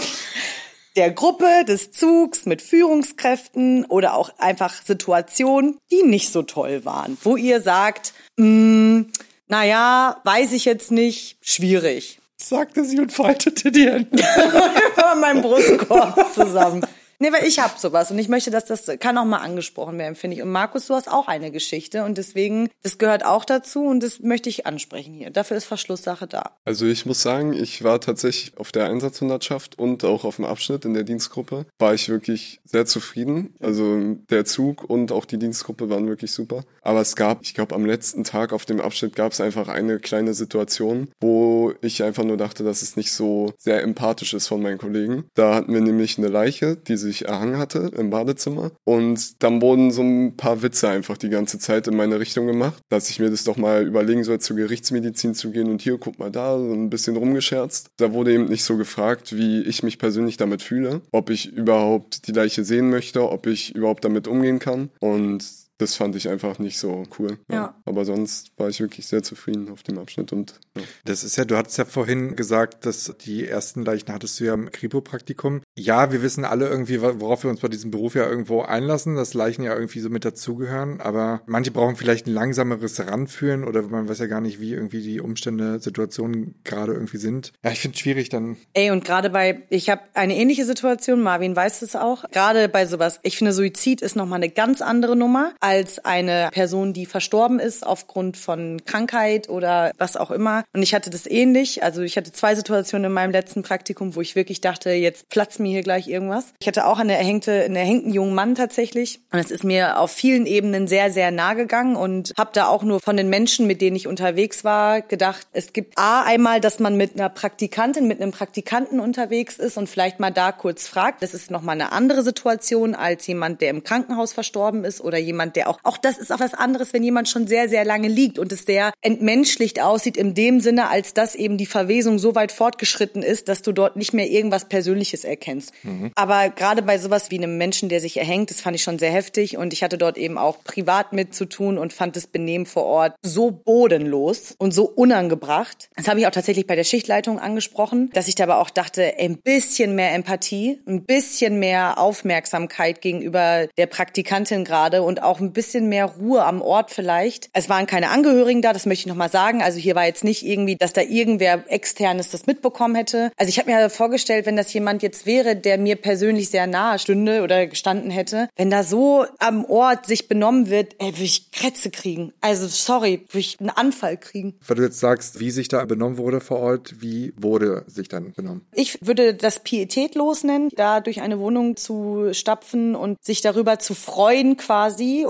der Gruppe, des Zugs mit Führungskräften oder auch einfach Situationen, die nicht so toll waren, wo ihr sagt, mh, naja, weiß ich jetzt nicht, schwierig. Sagte sie und faltete die Hände. Über meinen Brustkorb zusammen. Nee, weil ich hab sowas und ich möchte, dass das kann auch mal angesprochen werden, finde ich. Und Markus, du hast auch eine Geschichte und deswegen, das gehört auch dazu und das möchte ich ansprechen hier. Dafür ist Verschlusssache da. Also ich muss sagen, ich war tatsächlich auf der Einsatzhundertschaft und auch auf dem Abschnitt in der Dienstgruppe, war ich wirklich sehr zufrieden. Also der Zug und auch die Dienstgruppe waren wirklich super. Aber es gab, ich glaube am letzten Tag auf dem Abschnitt gab es einfach eine kleine Situation, wo ich einfach nur dachte, dass es nicht so sehr empathisch ist von meinen Kollegen. Da hatten wir nämlich eine Leiche, die sich erhangen hatte im Badezimmer und dann wurden so ein paar Witze einfach die ganze Zeit in meine Richtung gemacht, dass ich mir das doch mal überlegen soll, zur Gerichtsmedizin zu gehen und hier, guck mal da, so ein bisschen rumgescherzt. Da wurde eben nicht so gefragt, wie ich mich persönlich damit fühle, ob ich überhaupt die Leiche sehen möchte, ob ich überhaupt damit umgehen kann und das fand ich einfach nicht so cool. Ja. Ja. Aber sonst war ich wirklich sehr zufrieden auf dem Abschnitt. Und ja. Das ist ja, du hattest ja vorhin gesagt, dass die ersten Leichen hattest du ja im Kripo-Praktikum. Ja, wir wissen alle irgendwie, worauf wir uns bei diesem Beruf ja irgendwo einlassen, dass Leichen ja irgendwie so mit dazugehören. Aber manche brauchen vielleicht ein langsameres Ranführen oder man weiß ja gar nicht, wie irgendwie die Umstände, Situationen gerade irgendwie sind. Ja, ich finde es schwierig dann. Ey, und gerade bei, ich habe eine ähnliche Situation, Marvin weiß es auch, gerade bei sowas, ich finde Suizid ist nochmal eine ganz andere Nummer als eine Person, die verstorben ist aufgrund von Krankheit oder was auch immer. Und ich hatte das ähnlich. Also ich hatte zwei Situationen in meinem letzten Praktikum, wo ich wirklich dachte, jetzt platzt mir hier gleich irgendwas. Ich hatte auch eine erhängte, einen erhängten jungen Mann tatsächlich. Und es ist mir auf vielen Ebenen sehr, sehr nah gegangen und habe da auch nur von den Menschen, mit denen ich unterwegs war, gedacht, es gibt A, einmal, dass man mit einer Praktikantin, mit einem Praktikanten unterwegs ist und vielleicht mal da kurz fragt. Das ist nochmal eine andere Situation als jemand, der im Krankenhaus verstorben ist oder jemand, der auch, auch das ist auch was anderes, wenn jemand schon sehr, sehr lange liegt und es sehr entmenschlicht aussieht in dem Sinne, als dass eben die Verwesung so weit fortgeschritten ist, dass du dort nicht mehr irgendwas Persönliches erkennst. Mhm. Aber gerade bei sowas wie einem Menschen, der sich erhängt, das fand ich schon sehr heftig und ich hatte dort eben auch privat mit zu tun und fand das Benehmen vor Ort so bodenlos und so unangebracht. Das habe ich auch tatsächlich bei der Schichtleitung angesprochen, dass ich da aber auch dachte, ein bisschen mehr Empathie, ein bisschen mehr Aufmerksamkeit gegenüber der Praktikantin gerade und auch ein bisschen mehr Ruhe am Ort vielleicht. Es waren keine Angehörigen da, das möchte ich nochmal sagen. Also hier war jetzt nicht irgendwie, dass da irgendwer Externes das mitbekommen hätte. Also ich habe mir vorgestellt, wenn das jemand jetzt wäre, der mir persönlich sehr nahe stünde oder gestanden hätte, wenn da so am Ort sich benommen wird, ey, würde ich Krätze kriegen. Also sorry, würde ich einen Anfall kriegen. Weil du jetzt sagst, wie sich da benommen wurde vor Ort, wie wurde sich dann benommen? Ich würde das pietätlos nennen, da durch eine Wohnung zu stapfen und sich darüber zu freuen quasi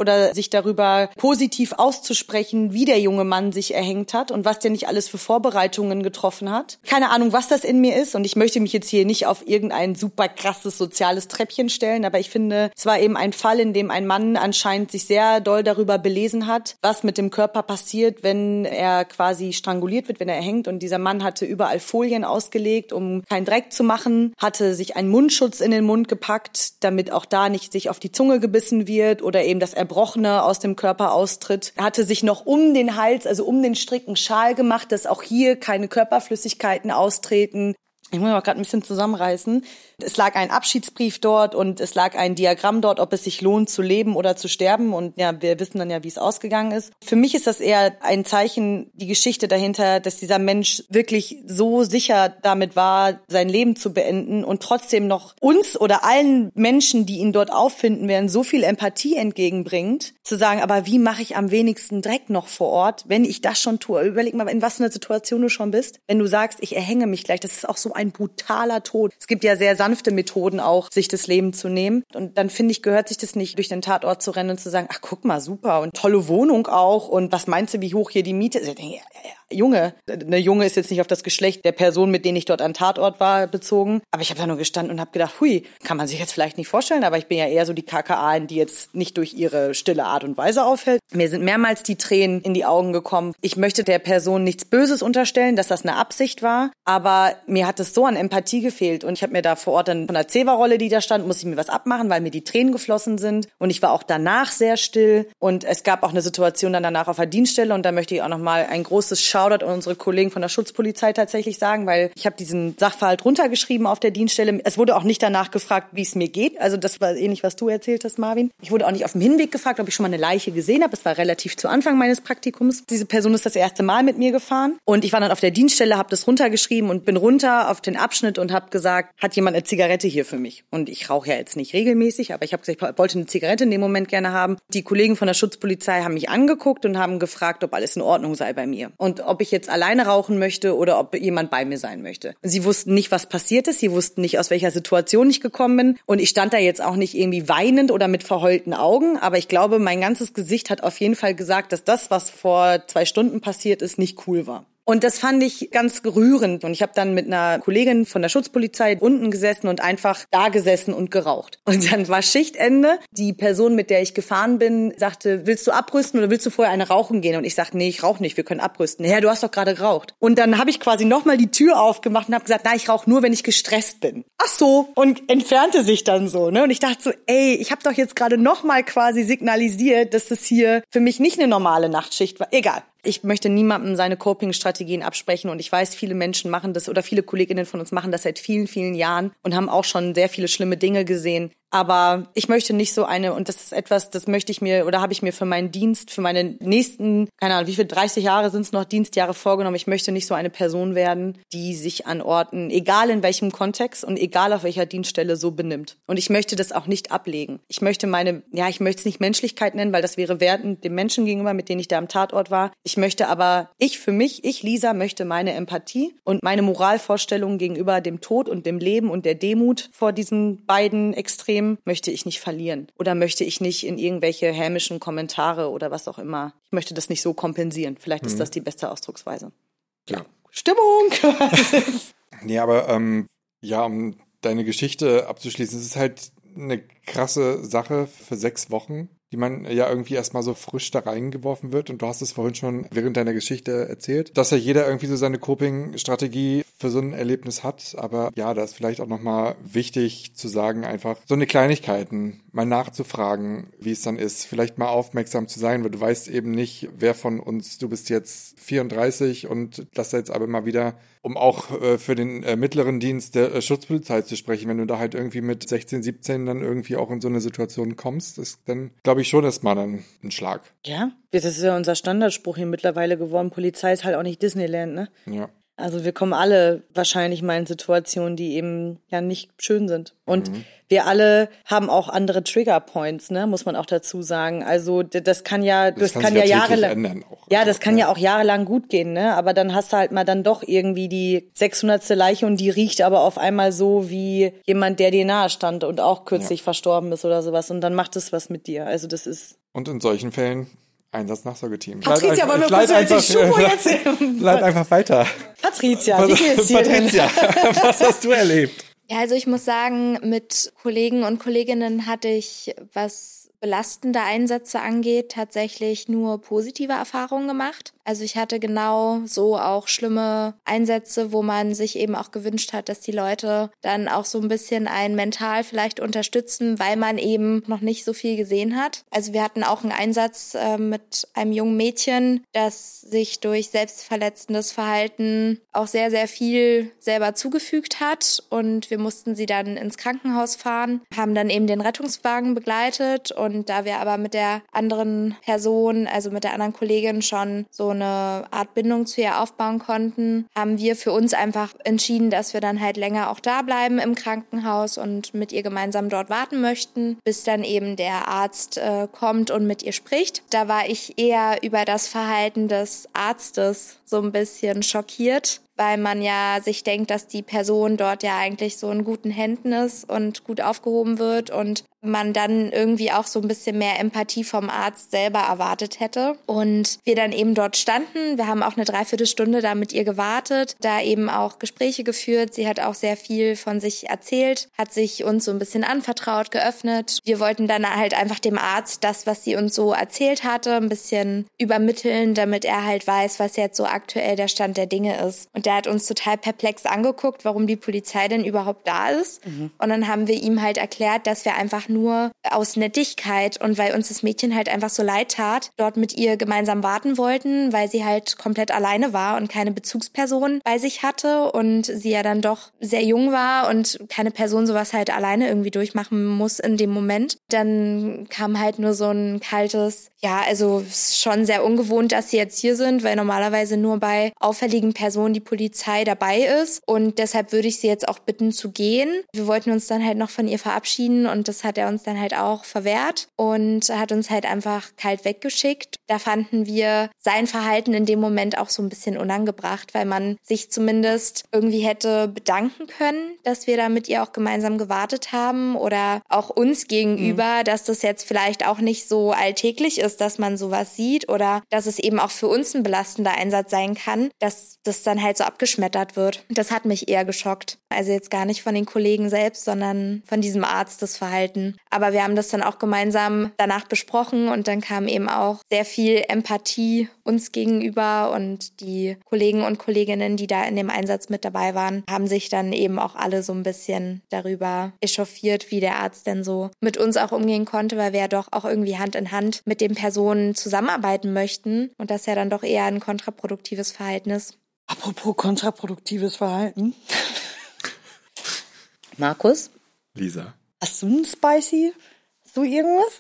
oder sich darüber positiv auszusprechen, wie der junge Mann sich erhängt hat und was der nicht alles für Vorbereitungen getroffen hat. Keine Ahnung, was das in mir ist und ich möchte mich jetzt hier nicht auf irgendein super krasses soziales Treppchen stellen, aber ich finde, es war eben ein Fall, in dem ein Mann anscheinend sich sehr doll darüber belesen hat, was mit dem Körper passiert, wenn er quasi stranguliert wird, wenn er erhängt. Und dieser Mann hatte überall Folien ausgelegt, um keinen Dreck zu machen, hatte sich einen Mundschutz in den Mund gepackt, damit auch da nicht sich auf die Zunge gebissen wird oder eben das Erbrochene aus dem Körper austritt. Er hatte sich noch um den Hals, also um den Strick, einen Schal gemacht, dass auch hier keine Körperflüssigkeiten austreten. Ich muss mich auch gerade ein bisschen zusammenreißen. Es lag ein Abschiedsbrief dort und es lag ein Diagramm dort, ob es sich lohnt zu leben oder zu sterben. Und ja, wir wissen dann ja, wie es ausgegangen ist. Für mich ist das eher ein Zeichen, die Geschichte dahinter, dass dieser Mensch wirklich so sicher damit war, sein Leben zu beenden und trotzdem noch uns oder allen Menschen, die ihn dort auffinden werden, so viel Empathie entgegenbringt, zu sagen, aber wie mache ich am wenigsten Dreck noch vor Ort, wenn ich das schon tue? Überleg mal, in was für einer Situation du schon bist. Wenn du sagst, ich erhänge mich gleich, das ist auch so ein brutaler Tod. Es gibt ja sehr sanfte Methoden auch, sich das Leben zu nehmen. Und dann finde ich, gehört sich das nicht, durch den Tatort zu rennen und zu sagen, ach guck mal, super und tolle Wohnung auch und was meinst du, wie hoch hier die Miete ist? Ich denke, ja, ja, ja. Junge, eine Junge ist jetzt nicht auf das Geschlecht der Person, mit denen ich dort an Tatort war, bezogen. Aber ich habe da nur gestanden und habe gedacht, hui, kann man sich jetzt vielleicht nicht vorstellen, aber ich bin ja eher so die K K A, die jetzt nicht durch ihre stille Art und Weise auffällt. Mir sind mehrmals die Tränen in die Augen gekommen. Ich möchte der Person nichts Böses unterstellen, dass das eine Absicht war, aber mir hat es so an Empathie gefehlt und ich habe mir da vor Ort dann von der Zewa-Rolle, die da stand, musste ich mir was abmachen, weil mir die Tränen geflossen sind und ich war auch danach sehr still und es gab auch eine Situation dann danach auf der Dienststelle und da möchte ich auch nochmal ein großes Shoutout an unsere Kollegen von der Schutzpolizei tatsächlich sagen, weil ich habe diesen Sachverhalt runtergeschrieben auf der Dienststelle. Es wurde auch nicht danach gefragt, wie es mir geht. Also das war ähnlich, was du erzählt hast, Marvin. Ich wurde auch nicht auf dem Hinweg gefragt, ob ich schon mal eine Leiche gesehen habe. Es war relativ zu Anfang meines Praktikums. Diese Person ist das erste Mal mit mir gefahren und ich war dann auf der Dienststelle, habe das runtergeschrieben und bin runter auf den Abschnitt und habe gesagt, hat jemand eine Zigarette hier für mich? Und ich rauche ja jetzt nicht regelmäßig, aber ich habe gesagt, ich wollte eine Zigarette in dem Moment gerne haben. Die Kollegen von der Schutzpolizei haben mich angeguckt und haben gefragt, ob alles in Ordnung sei bei mir und ob ich jetzt alleine rauchen möchte oder ob jemand bei mir sein möchte. Sie wussten nicht, was passiert ist. Sie wussten nicht, aus welcher Situation ich gekommen bin. Und ich stand da jetzt auch nicht irgendwie weinend oder mit verheulten Augen. Aber ich glaube, mein ganzes Gesicht hat auf jeden Fall gesagt, dass das, was vor zwei Stunden passiert ist, nicht cool war. Und das fand ich ganz gerührend. Und ich habe dann mit einer Kollegin von der Schutzpolizei unten gesessen und einfach da gesessen und geraucht. Und dann war Schichtende. Die Person, mit der ich gefahren bin, sagte, willst du abrüsten oder willst du vorher eine rauchen gehen? Und ich sagte, nee, ich rauche nicht, wir können abrüsten. Ja, du hast doch gerade geraucht. Und dann habe ich quasi nochmal die Tür aufgemacht und habe gesagt, na, ich rauche nur, wenn ich gestresst bin. Ach so. Und entfernte sich dann so. Ne? Und ich dachte so, ey, ich habe doch jetzt gerade nochmal quasi signalisiert, dass das hier für mich nicht eine normale Nachtschicht war. Egal. Ich möchte niemandem seine Coping-Strategien absprechen und ich weiß, viele Menschen machen das oder viele Kolleginnen von uns machen das seit vielen, vielen Jahren und haben auch schon sehr viele schlimme Dinge gesehen. Aber ich möchte nicht so eine, und das ist etwas, das möchte ich mir oder habe ich mir für meinen Dienst, für meine nächsten, keine Ahnung, wie viel, dreißig Jahre sind es noch, Dienstjahre vorgenommen. Ich möchte nicht so eine Person werden, die sich an Orten, egal in welchem Kontext und egal auf welcher Dienststelle, so benimmt. Und ich möchte das auch nicht ablegen. Ich möchte meine, ja, ich möchte es nicht Menschlichkeit nennen, weil das wäre wertend dem Menschen gegenüber, mit denen ich da am Tatort war. Ich möchte aber, ich für mich, ich Lisa, möchte meine Empathie und meine Moralvorstellungen gegenüber dem Tod und dem Leben und der Demut vor diesen beiden Extremen möchte ich nicht verlieren oder möchte ich nicht in irgendwelche hämischen Kommentare oder was auch immer. Ich möchte das nicht so kompensieren. Vielleicht ist mhm. das die beste Ausdrucksweise. Ja. Stimmung! Nee, aber ähm, ja, um deine Geschichte abzuschließen, es ist halt eine krasse Sache für sechs Wochen, die man ja irgendwie erstmal so frisch da reingeworfen wird. Und du hast es vorhin schon während deiner Geschichte erzählt, dass ja jeder irgendwie so seine Coping-Strategie für so ein Erlebnis hat. Aber ja, da ist vielleicht auch nochmal wichtig zu sagen, einfach so eine Kleinigkeiten mal nachzufragen, wie es dann ist. Vielleicht mal aufmerksam zu sein, weil du weißt eben nicht, wer von uns, du bist jetzt vierunddreißig und das jetzt aber mal wieder, um auch äh, für den äh, mittleren Dienst der äh, Schutzpolizei zu sprechen, wenn du da halt irgendwie mit sechzehn, siebzehn dann irgendwie auch in so eine Situation kommst, ist dann, glaube ich, schon erstmal dann ein Schlag. Ja, das ist ja unser Standardspruch hier mittlerweile geworden. Polizei ist halt auch nicht Disneyland, ne? Ja. Also wir kommen alle wahrscheinlich mal in Situationen, die eben ja nicht schön sind. Und mhm. wir alle haben auch andere Triggerpoints, ne, muss man auch dazu sagen. Also das kann ja, das, das kann, kann ja jahrelang, ja, das kann ja. ja auch jahrelang gut gehen, ne. Aber dann hast du halt mal dann doch irgendwie die sechshundertste Leiche und die riecht aber auf einmal so wie jemand, der dir nahe stand und auch kürzlich ja. verstorben ist oder sowas. Und dann macht es was mit dir. Also das ist Und in solchen Fällen Einsatznachsorgeteam. Patricia, wollen wir kurz einfach, die Schubo erzählen? Leit einfach weiter. Patricia, wie geht's dir denn? Patricia, was hast du erlebt? Ja, also ich muss sagen, mit Kollegen und Kolleginnen hatte ich, was belastende Einsätze angeht, tatsächlich nur positive Erfahrungen gemacht. Also ich hatte genau so auch schlimme Einsätze, wo man sich eben auch gewünscht hat, dass die Leute dann auch so ein bisschen einen mental vielleicht unterstützen, weil man eben noch nicht so viel gesehen hat. Also wir hatten auch einen Einsatz äh, mit einem jungen Mädchen, das sich durch selbstverletzendes Verhalten auch sehr, sehr viel selber zugefügt hat. Und wir mussten sie dann ins Krankenhaus fahren, haben dann eben den Rettungswagen begleitet. Und da wir aber mit der anderen Person, also mit der anderen Kollegin schon so eine Art Bindung zu ihr aufbauen konnten, haben wir für uns einfach entschieden, dass wir dann halt länger auch da bleiben im Krankenhaus und mit ihr gemeinsam dort warten möchten, bis dann eben der Arzt äh, kommt und mit ihr spricht. Da war ich eher über das Verhalten des Arztes so ein bisschen schockiert, weil man ja sich denkt, dass die Person dort ja eigentlich so in guten Händen ist und gut aufgehoben wird und man dann irgendwie auch so ein bisschen mehr Empathie vom Arzt selber erwartet hätte. Und wir dann eben dort standen. Wir haben auch eine Dreiviertelstunde da mit ihr gewartet, da eben auch Gespräche geführt. Sie hat auch sehr viel von sich erzählt, hat sich uns so ein bisschen anvertraut, geöffnet. Wir wollten dann halt einfach dem Arzt das, was sie uns so erzählt hatte, ein bisschen übermitteln, damit er halt weiß, was jetzt so aktuell der Stand der Dinge ist. Und der hat uns total perplex angeguckt, warum die Polizei denn überhaupt da ist. Mhm. Und dann haben wir ihm halt erklärt, dass wir einfach nur aus Nettigkeit und weil uns das Mädchen halt einfach so leid tat, dort mit ihr gemeinsam warten wollten, weil sie halt komplett alleine war und keine Bezugsperson bei sich hatte und sie ja dann doch sehr jung war und keine Person sowas halt alleine irgendwie durchmachen muss in dem Moment. Dann kam halt nur so ein kaltes, ja, also es ist schon sehr ungewohnt, dass sie jetzt hier sind, weil normalerweise nur bei auffälligen Personen die Polizei dabei ist und deshalb würde ich sie jetzt auch bitten zu gehen. Wir wollten uns dann halt noch von ihr verabschieden und das hat er uns dann halt auch verwehrt und hat uns halt einfach kalt weggeschickt. Da fanden wir sein Verhalten in dem Moment auch so ein bisschen unangebracht, weil man sich zumindest irgendwie hätte bedanken können, dass wir da mit ihr auch gemeinsam gewartet haben oder auch uns gegenüber, mhm. dass das jetzt vielleicht auch nicht so alltäglich ist, dass man sowas sieht oder dass es eben auch für uns ein belastender Einsatz sein kann, dass das dann halt so abgeschmettert wird. Das hat mich eher geschockt. Also jetzt gar nicht von den Kollegen selbst, sondern von diesem Arzt das Verhalten. Aber wir haben das dann auch gemeinsam danach besprochen und dann kam eben auch sehr viel Empathie uns gegenüber und die Kollegen und Kolleginnen, die da in dem Einsatz mit dabei waren, haben sich dann eben auch alle so ein bisschen darüber echauffiert, wie der Arzt denn so mit uns auch umgehen konnte, weil wir ja doch auch irgendwie Hand in Hand mit den Personen zusammenarbeiten möchten und das ja dann doch eher ein kontraproduktives Verhalten ist. Apropos kontraproduktives Verhalten. Markus? Lisa? Hast du einen Spicy? Hast du irgendwas?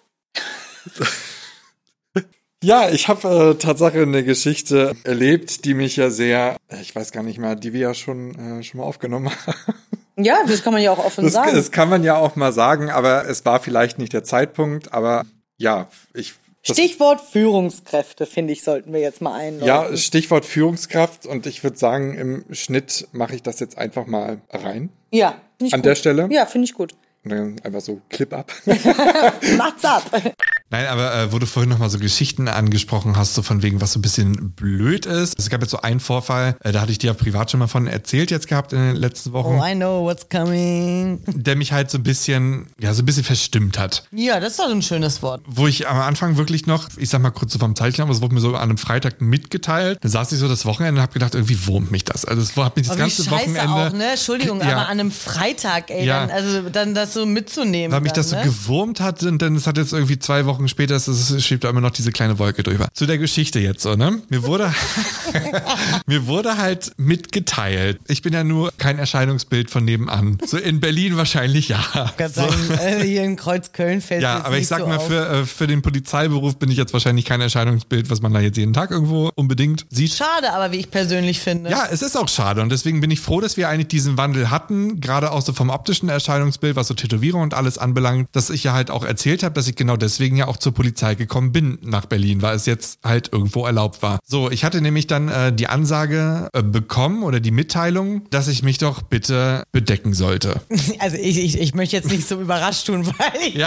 Ja, ich habe äh, Tatsache eine Geschichte erlebt, die mich ja sehr, ich weiß gar nicht mehr, die wir ja schon äh, schon mal aufgenommen haben. Ja, das kann man ja auch offen das, sagen. Das kann man ja auch mal sagen, aber es war vielleicht nicht der Zeitpunkt, aber ja, ich... Stichwort Führungskräfte, finde ich, sollten wir jetzt mal einläuten. Ja, Stichwort Führungskraft und ich würde sagen, im Schnitt mache ich das jetzt einfach mal rein. Ja, finde ich An gut. der Stelle. Ja, finde ich gut. Und dann einfach so Clip ab. Macht's ab. Nein, aber äh, wo du vorhin nochmal so Geschichten angesprochen hast, so von wegen, was so ein bisschen blöd ist. Es gab jetzt so einen Vorfall, äh, da hatte ich dir ja privat schon mal von erzählt jetzt gehabt in den letzten Wochen. Oh, I know what's coming. Der mich halt so ein bisschen, ja, so ein bisschen verstimmt hat. Ja, das ist doch ein schönes Wort. Wo ich am Anfang wirklich noch, ich sag mal kurz so vom Zeichen, aber es wurde mir so an einem Freitag mitgeteilt. Dann saß ich so das Wochenende und habe gedacht, irgendwie wurmt mich das. Also es hat mich das aber ganze wie scheiße Wochenende. Auch, ne? Entschuldigung, ja, aber an einem Freitag, ey, ja, dann, also dann das so mitzunehmen. Weil mich dann, das so ne? gewurmt hat und dann es hat jetzt irgendwie zwei Wochen später, es, es schiebt da immer noch diese kleine Wolke drüber. Zu der Geschichte jetzt so, ne? Mir wurde, mir wurde halt mitgeteilt. Ich bin ja nur kein Erscheinungsbild von nebenan. So in Berlin wahrscheinlich ja. Ich kann so. sagen, äh, hier in Kreuzköln fällt Ja, jetzt aber ich nicht sag so mal, auf. für, äh, für den Polizeiberuf bin ich jetzt wahrscheinlich kein Erscheinungsbild, was man da jetzt jeden Tag irgendwo unbedingt sieht. Schade, aber wie ich persönlich finde. Ja, es ist auch schade und deswegen bin ich froh, dass wir eigentlich diesen Wandel hatten, gerade auch so vom optischen Erscheinungsbild, was so Tätowierung und alles anbelangt, dass ich ja halt auch erzählt habe, dass ich genau deswegen ja ja auch zur Polizei gekommen bin nach Berlin, weil es jetzt halt irgendwo erlaubt war. So, ich hatte nämlich dann äh, die Ansage äh, bekommen oder die Mitteilung, dass ich mich doch bitte bedecken sollte. Also ich, ich, ich möchte jetzt nicht so überrascht tun, weil ich, Ja.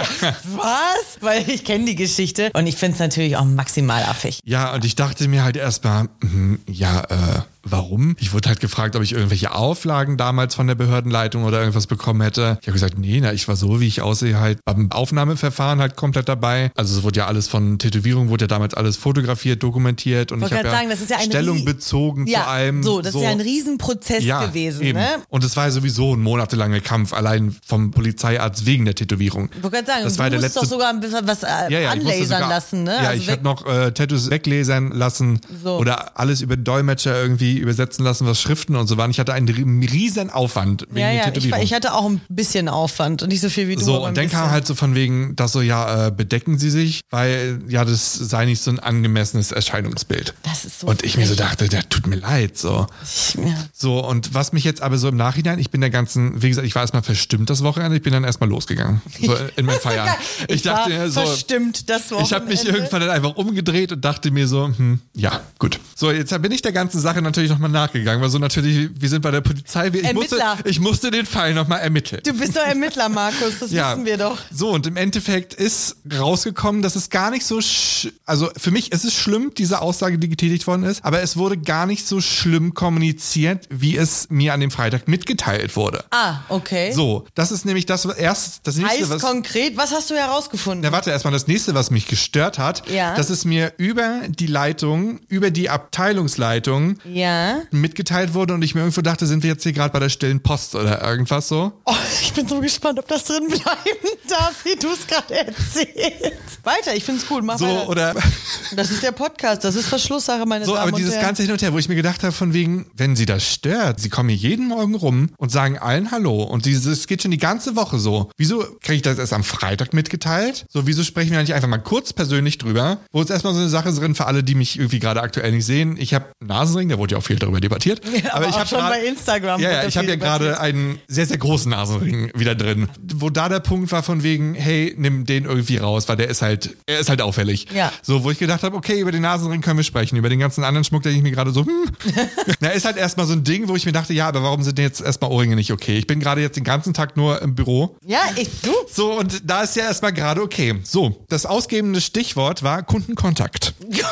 was? Weil ich kenne die Geschichte und ich finde es natürlich auch maximal affig. Ja, und ich dachte mir halt erstmal, hm, ja, äh, warum? Ich wurde halt gefragt, ob ich irgendwelche Auflagen damals von der Behördenleitung oder irgendwas bekommen hätte. Ich habe gesagt, nee, na, ich war so, wie ich aussehe, halt beim Aufnahmeverfahren halt komplett dabei. Also es wurde ja alles von Tätowierung, wurde ja damals alles fotografiert, dokumentiert und ich, Ich wollte habe gerade ja sagen, das ist ja ein Stellung Rie- bezogen Ja, zu allem. so, das ist ja ein Riesenprozess ja, gewesen, eben. ne? Und es war ja sowieso ein monatelanger Kampf, allein vom Polizeiarzt wegen der Tätowierung. Ich wollte gerade sagen, Das du war der musst letzte- doch sogar ein bisschen was äh, Ja, ja, ich musste anlasern sogar, lassen, ne? Ja, Also ich weg- habe noch äh, Tattoos weglasern lassen So. oder alles über Dolmetscher irgendwie übersetzen lassen, was Schriften und so waren. Ich hatte einen ri- riesen Aufwand wegen ja, der ja, ich, Tätowierung. ich hatte auch ein bisschen Aufwand und nicht so viel wie du. So, aber ein und dann bisschen. kam halt so von wegen, dass so, ja, äh, bedecken Sie sich, weil ja, das sei nicht so ein angemessenes Erscheinungsbild. Das ist so Und ich mir so frech. dachte, ja, tut mir leid, so. Ja. So, und was mich jetzt aber so im Nachhinein, ich bin der ganzen, wie gesagt, ich war erstmal verstimmt das Wochenende, ich bin dann erstmal losgegangen. So in meinem Feierabend. Ich, Ich dachte war mir so, verstimmt das Wochenende. ich habe mich irgendwann dann einfach umgedreht und dachte mir so, hm, ja, gut. So, jetzt bin ich der ganzen Sache natürlich nochmal nachgegangen, weil so natürlich, wir sind bei der Polizei, ich musste, Ermittler. ich musste den Fall nochmal ermitteln. Du bist doch Ermittler, Markus, das wissen wir doch. So, und im Endeffekt ist rausgekommen, dass es gar nicht so, sch also für mich ist es schlimm, diese Aussage, die getätigt worden ist, aber es wurde gar nicht so schlimm kommuniziert, wie es mir an dem Freitag mitgeteilt wurde. Ah, okay. So, das ist nämlich das was erst, das nächste, Heißt was... konkret, was hast du herausgefunden? Na, warte, erstmal das nächste, was mich gestört hat, Ja. dass es mir über die Leitung, über die Abteilungsleitung Ja. mitgeteilt wurde und ich mir irgendwo dachte, sind wir jetzt hier gerade bei der stillen Post oder irgendwas so? Oh, ich bin so gespannt, ob das drin bleiben darf, wie du es gerade erzählst. Weiter, ich find's cool, mach So, weiter. oder... Das ist der Podcast, das ist Verschlusssache, meine So, Damen aber und dieses Herren. ganze Hin und Her, wo ich mir gedacht habe, von wegen, wenn sie das stört, sie kommen hier jeden Morgen rum und sagen allen Hallo und dieses geht schon die ganze Woche so. Wieso kriege ich das erst am Freitag mitgeteilt? So, wieso sprechen wir nicht einfach mal kurz persönlich drüber? Wo ist erstmal so eine Sache drin für alle, die mich irgendwie gerade aktuell nicht sehen. Ich habe Nasenring, da wurde ja auch viel darüber debattiert. Ja, aber ich auch hab schon grad- bei Instagram Ja, wird ja, da ich habe viel ja gerade debattiert. einen sehr, sehr großen Nasenring wieder drin. Wo da der Punkt war von wegen, hey, nimm den irgendwie raus, weil der ist halt, er ist halt auffällig. Ja. So, wo ich gedacht habe, okay, über den Nasenring können wir sprechen. Über den ganzen anderen Schmuck denke ich mir gerade so, hm. Na, ist halt erstmal so ein Ding, wo ich mir dachte, ja, aber warum sind denn jetzt erstmal Ohrringe nicht okay? Ich bin gerade jetzt den ganzen Tag nur im Büro. Ja, ich, du? So, und da ist ja erstmal gerade okay. So, das ausgebende Stichwort war Kundenkontakt.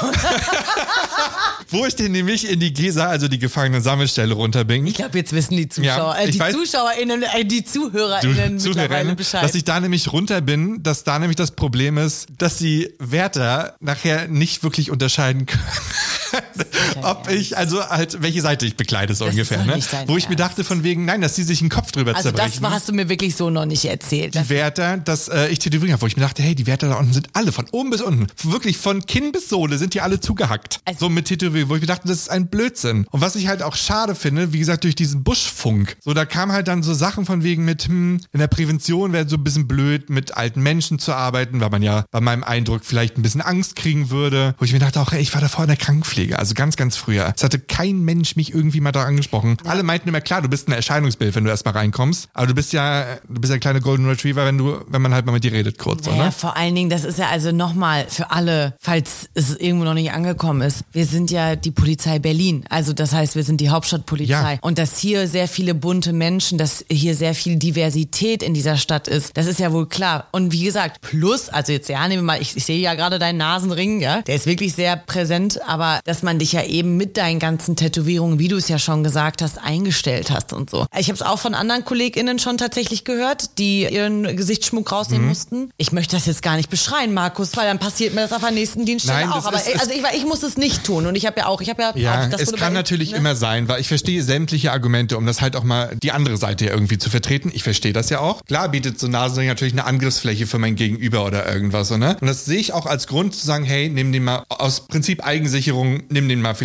Wo ich den nämlich in die Gesa, also die Gefangenen-Sammelstelle, runterbringe. Ich glaube, jetzt wissen die Zuschauer, Ja, äh, ich die weiß- ZuschauerInnen, äh, die ZuhörerInnen mittlerweile Zuhörerinnen, Bescheid. dass ich da nämlich runter bin, dass da nämlich das Problem ist, dass die Wärter nachher nicht wirklich unterscheiden können, ob ich, also halt, welche Seite ich bekleide, so Das ist ungefähr, doch ne? nicht dein Wo ich mir Ernst. dachte von wegen, nein, dass die sich den Kopf drüber also das zerbrechen. war- hast du mir wirklich so noch nicht erzählt. Das, Die Wärter, dass äh, ich tätowieren habe, wo ich mir dachte, hey, die Wärter da unten sind alle von oben bis unten, wirklich von Kinn bis Sohle sind die alle zugehackt. Also- so mit Tätowierung, wo ich mir dachte, das ist ein Blödsinn. Und was ich halt auch schade finde, wie gesagt, durch diesen Buschfunk, so da kam halt dann so Sachen von wegen mit, hm, in der Prävention wäre so ein bisschen blöd, mit alten Menschen zu arbeiten, weil man ja bei meinem Eindruck vielleicht ein bisschen Angst kriegen würde. Wo ich mir dachte auch, hey, ich war davor in der Krankenpflege, also ganz, ganz früher. Es hatte kein Mensch mich irgendwie mal da angesprochen. Alle meinten immer, klar, du bist ein Erscheinungsbild, wenn du erstmal reinkommst, aber du bist ja, du bist ja ein kleiner Golden Retriever, wenn du, wenn man halt mal mit dir redet kurz, so, naja, ne? vor allen Dingen, das ist ja also nochmal für alle, falls es irgendwo noch nicht angekommen ist. Wir sind ja die Polizei Berlin. Also das heißt, wir sind die Hauptstadtpolizei. Ja. Und dass hier sehr viele bunte Menschen, dass hier sehr viel Diversität in dieser Stadt ist, das ist ja wohl klar. Und wie gesagt, plus, also jetzt ja, nehmen wir mal, ich, ich sehe ja gerade deinen Nasenring, ja, der ist wirklich sehr präsent, aber dass man dich ja eben mit deinen ganzen Tätowierungen, wie du es ja schon gesagt hast, eingestellt hast und so. Ich habe es auch von anderen KollegInnen schon tatsächlich gehört, die ihren Gesichtsschmuck rausnehmen Mhm. mussten. Ich möchte das jetzt gar nicht beschreien, Markus, weil dann passiert mir das auf der nächsten Dienststelle Nein, auch. das Aber ist- ey, ist- also ich, ich muss es nicht tun und ich habe ja auch, ich habe ja, Ja, auch, das es wurde kann bei- natürlich ne? immer sein, weil ich verstehe sämtliche Argumente, um das halt auch mal die andere Seite ja irgendwie zu vertreten. Ich verstehe das ja auch. Klar bietet so Nasenring natürlich eine Angriffsfläche für mein Gegenüber oder irgendwas, so, ne? Und das sehe ich auch als Grund zu sagen, hey, nimm den mal aus Prinzip Eigensicherung, nimm den mal vielleicht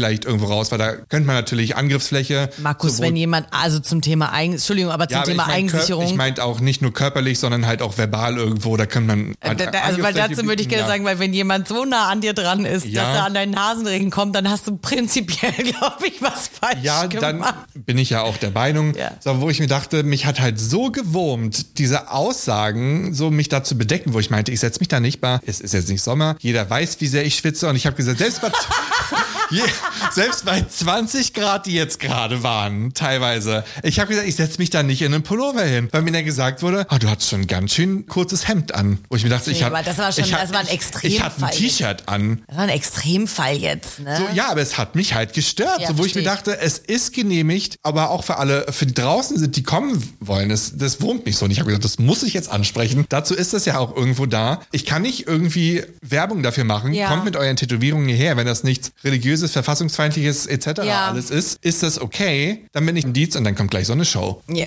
vielleicht irgendwo raus, weil da könnte man natürlich Angriffsfläche. Markus, wenn jemand, also zum Thema Eigen, Entschuldigung, aber zum ja, aber Thema ich mein, Eigensicherung. Ich meinte auch nicht nur körperlich, sondern halt auch verbal irgendwo, da kann man. Halt da, da, also weil dazu würde ich gerne ja. sagen, weil wenn jemand so nah an dir dran ist, ja. dass er an deinen Nasenregen kommt, dann hast du prinzipiell, glaube ich, was falsch ja, gemacht. Ja, dann bin ich ja auch der Meinung, ja. so, wo ich mir dachte, mich hat halt so gewurmt, diese Aussagen, so mich da zu bedecken, wo ich meinte, ich setze mich da nicht mal, es ist jetzt nicht Sommer, jeder weiß, wie sehr ich schwitze und ich habe gesagt, selbst bei, je, selbst bei zwanzig Grad, die jetzt gerade waren, teilweise, ich habe gesagt, ich setze mich da nicht in einen Pullover hin, weil mir dann gesagt wurde, oh, du hast schon ein ganz schön kurzes Hemd an, wo ich mir dachte, nee, ich habe das war schon, ich hab, das war ein Extremfall. Ich hatte ein T-Shirt an. Das war ein Extremfall jetzt, ne? So, ja, aber es hat mich halt gestört, ja, so, wo ich mir dachte, es ist genehmigt, aber auch für alle, für die draußen sind, die kommen wollen, das, das wurmt mich so. Und ich habe gesagt, das muss ich jetzt ansprechen. Dazu ist das ja auch irgendwo da. Ich kann nicht irgendwie Werbung dafür machen. Ja. Kommt mit euren Tätowierungen hierher, wenn das nichts religiöses, verfassungsfeindliches et cetera ja. alles ist, ist das okay. Dann bin ich ein Dienst und dann kommt gleich so eine Show. Ja.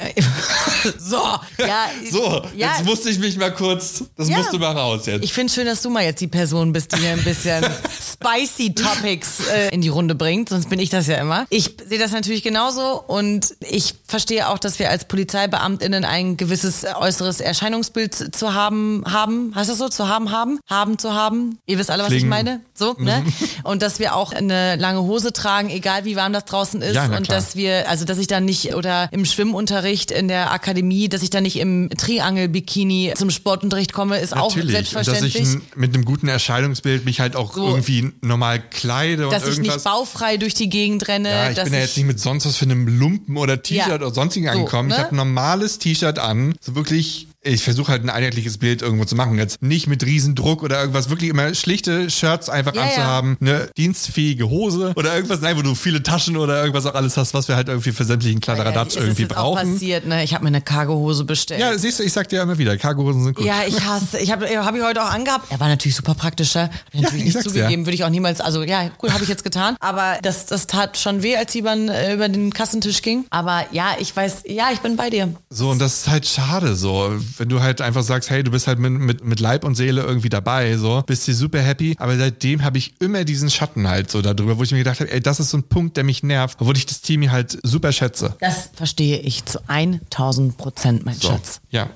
so, ja. So, ja. jetzt musste ich mich mal kurz, das ja. musst du mal raus jetzt. Ich finde schön, dass du mal jetzt die Person bist, die hier ein bisschen spicy Topics äh, in die Runde bringt, sonst bin ich das ja immer. Ich sehe das natürlich genauso und ich verstehe auch, dass wir als PolizeibeamtInnen ein gewisses äußeres Erscheinungsbild zu haben, haben, heißt das so? Zu haben, haben? Haben zu haben? Ihr wisst alle, was Fliegen. ich meine? So, ne? Und dass wir auch eine lange Hose tragen, egal wie warm das draußen ist. Ja, na und klar. dass wir, also dass ich dann nicht, oder im Schwimmunterricht in der Akademie, dass ich dann nicht im Triangel-Bikini zum Sportunterricht komme, ist auch Natürlich. selbstverständlich. Und dass ich ein, mit einem guten Erscheinungsbild mich halt auch So. irgendwie normal kleide und dass ich irgendwas. nicht baufrei durch die Gegend renne. Ja, ich dass bin ja jetzt nicht mit sonst was für einem Lumpen oder T-Shirt Ja. oder sonstigen So, angekommen. ne? Ich habe ein normales T-Shirt an, so wirklich. Ich versuche halt ein einheitliches Bild irgendwo zu machen. Jetzt nicht mit Riesendruck oder irgendwas. Wirklich immer schlichte Shirts einfach Ja, anzuhaben. Eine dienstfähige Hose oder irgendwas, nein, wo du viele Taschen oder irgendwas auch alles hast, was wir halt irgendwie für sämtlichen Kladderadatsch ja, irgendwie ist es jetzt auch brauchen. passiert, ne? Ich habe mir eine Cargohose bestellt. Ja, siehst du, ich sag dir ja immer wieder, Cargohosen sind gut. Ja, ich hasse. Ich habe hab ich heute auch angehabt. Er war natürlich super praktischer. Hab ich natürlich ich nicht sag's zugegeben, ja. würde ich auch niemals. Also ja, gut, habe ich jetzt getan. Aber das, das tat schon weh, als die man äh, über den Kassentisch ging. Aber ja, ich weiß, ja, ich bin bei dir. So, und das ist halt schade so, wenn du halt einfach sagst, hey, du bist halt mit, mit, mit Leib und Seele irgendwie dabei, so, bist dir super happy, aber seitdem habe ich immer diesen Schatten halt so darüber, wo ich mir gedacht habe, ey, das ist so ein Punkt, der mich nervt, obwohl ich das Team hier halt super schätze. Das verstehe ich zu tausend Prozent, mein So, Schatz. ja.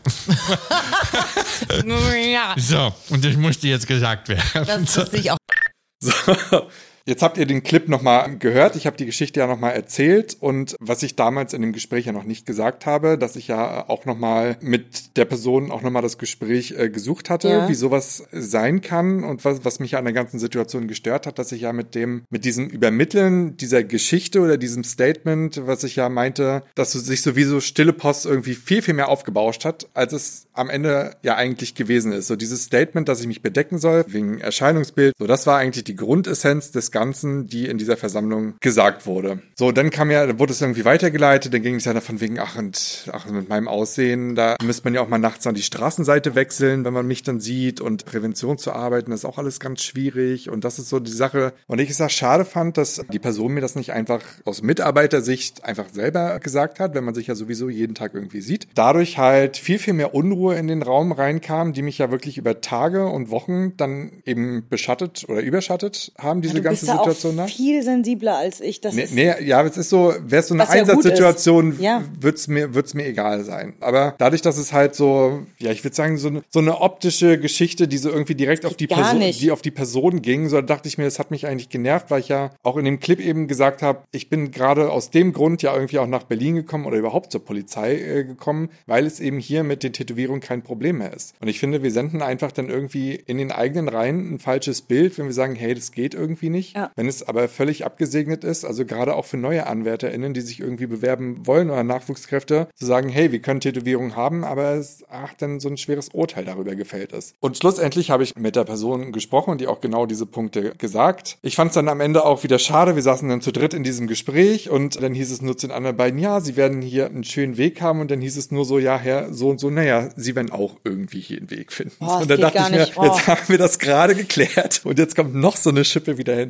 ja. So, und das musste jetzt gesagt werden. Das, das sehe ich auch. So. Jetzt habt ihr den Clip nochmal gehört. Ich habe die Geschichte ja nochmal erzählt und was ich damals in dem Gespräch ja noch nicht gesagt habe, dass ich ja auch nochmal mit der Person auch nochmal das Gespräch äh, gesucht hatte, Ja. wie sowas sein kann und was, was mich an der ganzen Situation gestört hat, dass ich ja mit dem, mit diesem Übermitteln dieser Geschichte oder diesem Statement, was ich ja meinte, dass sich sowieso stille Post irgendwie viel, viel mehr aufgebauscht hat, als es am Ende ja eigentlich gewesen ist. So dieses Statement, dass ich mich bedecken soll, wegen Erscheinungsbild, so das war eigentlich die Grundessenz des Ganzen, die in dieser Versammlung gesagt wurde. So, dann kam ja, dann wurde es irgendwie weitergeleitet, dann ging es ja davon wegen, ach und ach, mit meinem Aussehen, da müsste man ja auch mal nachts an die Straßenseite wechseln, wenn man mich dann sieht und Prävention zu arbeiten, das ist auch alles ganz schwierig und das ist so die Sache. Und ich es auch schade fand, dass die Person mir das nicht einfach aus Mitarbeitersicht einfach selber gesagt hat, wenn man sich ja sowieso jeden Tag irgendwie sieht. Dadurch halt viel, viel mehr Unruhe in den Raum reinkam, die mich ja wirklich über Tage und Wochen dann eben beschattet oder überschattet haben, diese Du ganze bist da Situation auch nach. viel sensibler als ich. Das Nee, ist nee, ja, es ist so, wäre es so eine Was ja gut Einsatzsituation, ist. Ja. wird's mir, wird's mir egal sein. Aber dadurch, dass es halt so, ja, ich würde sagen, so eine, so eine optische Geschichte, die so irgendwie direkt auf die Gar Person, nicht. die auf die Person ging, so dachte ich mir, das hat mich eigentlich genervt, weil ich ja auch in dem Clip eben gesagt habe, ich bin gerade aus dem Grund ja irgendwie auch nach Berlin gekommen oder überhaupt zur Polizei äh, gekommen, weil es eben hier mit den Tätowierungen kein Problem mehr ist. Und ich finde, wir senden einfach dann irgendwie in den eigenen Reihen ein falsches Bild, wenn wir sagen, hey, das geht irgendwie nicht. Ja. Wenn es aber völlig abgesegnet ist, also gerade auch für neue AnwärterInnen, die sich irgendwie bewerben wollen oder Nachwuchskräfte, zu sagen, hey, wir können Tätowierungen haben, aber es ach, dann so ein schweres Urteil darüber gefällt ist. Und schlussendlich habe ich mit der Person gesprochen und die auch genau diese Punkte gesagt. Ich fand es dann am Ende auch wieder schade, wir saßen dann zu dritt in diesem Gespräch und dann hieß es nur zu den anderen beiden, ja, sie werden hier einen schönen Weg haben und dann hieß es nur so, ja, Herr, so und so, naja, sie werden auch irgendwie hier einen Weg finden. Boah, und dann das dachte geht ich mir, gar nicht. Oh. jetzt haben wir das gerade geklärt und jetzt kommt noch so eine Schippe wieder hinterher.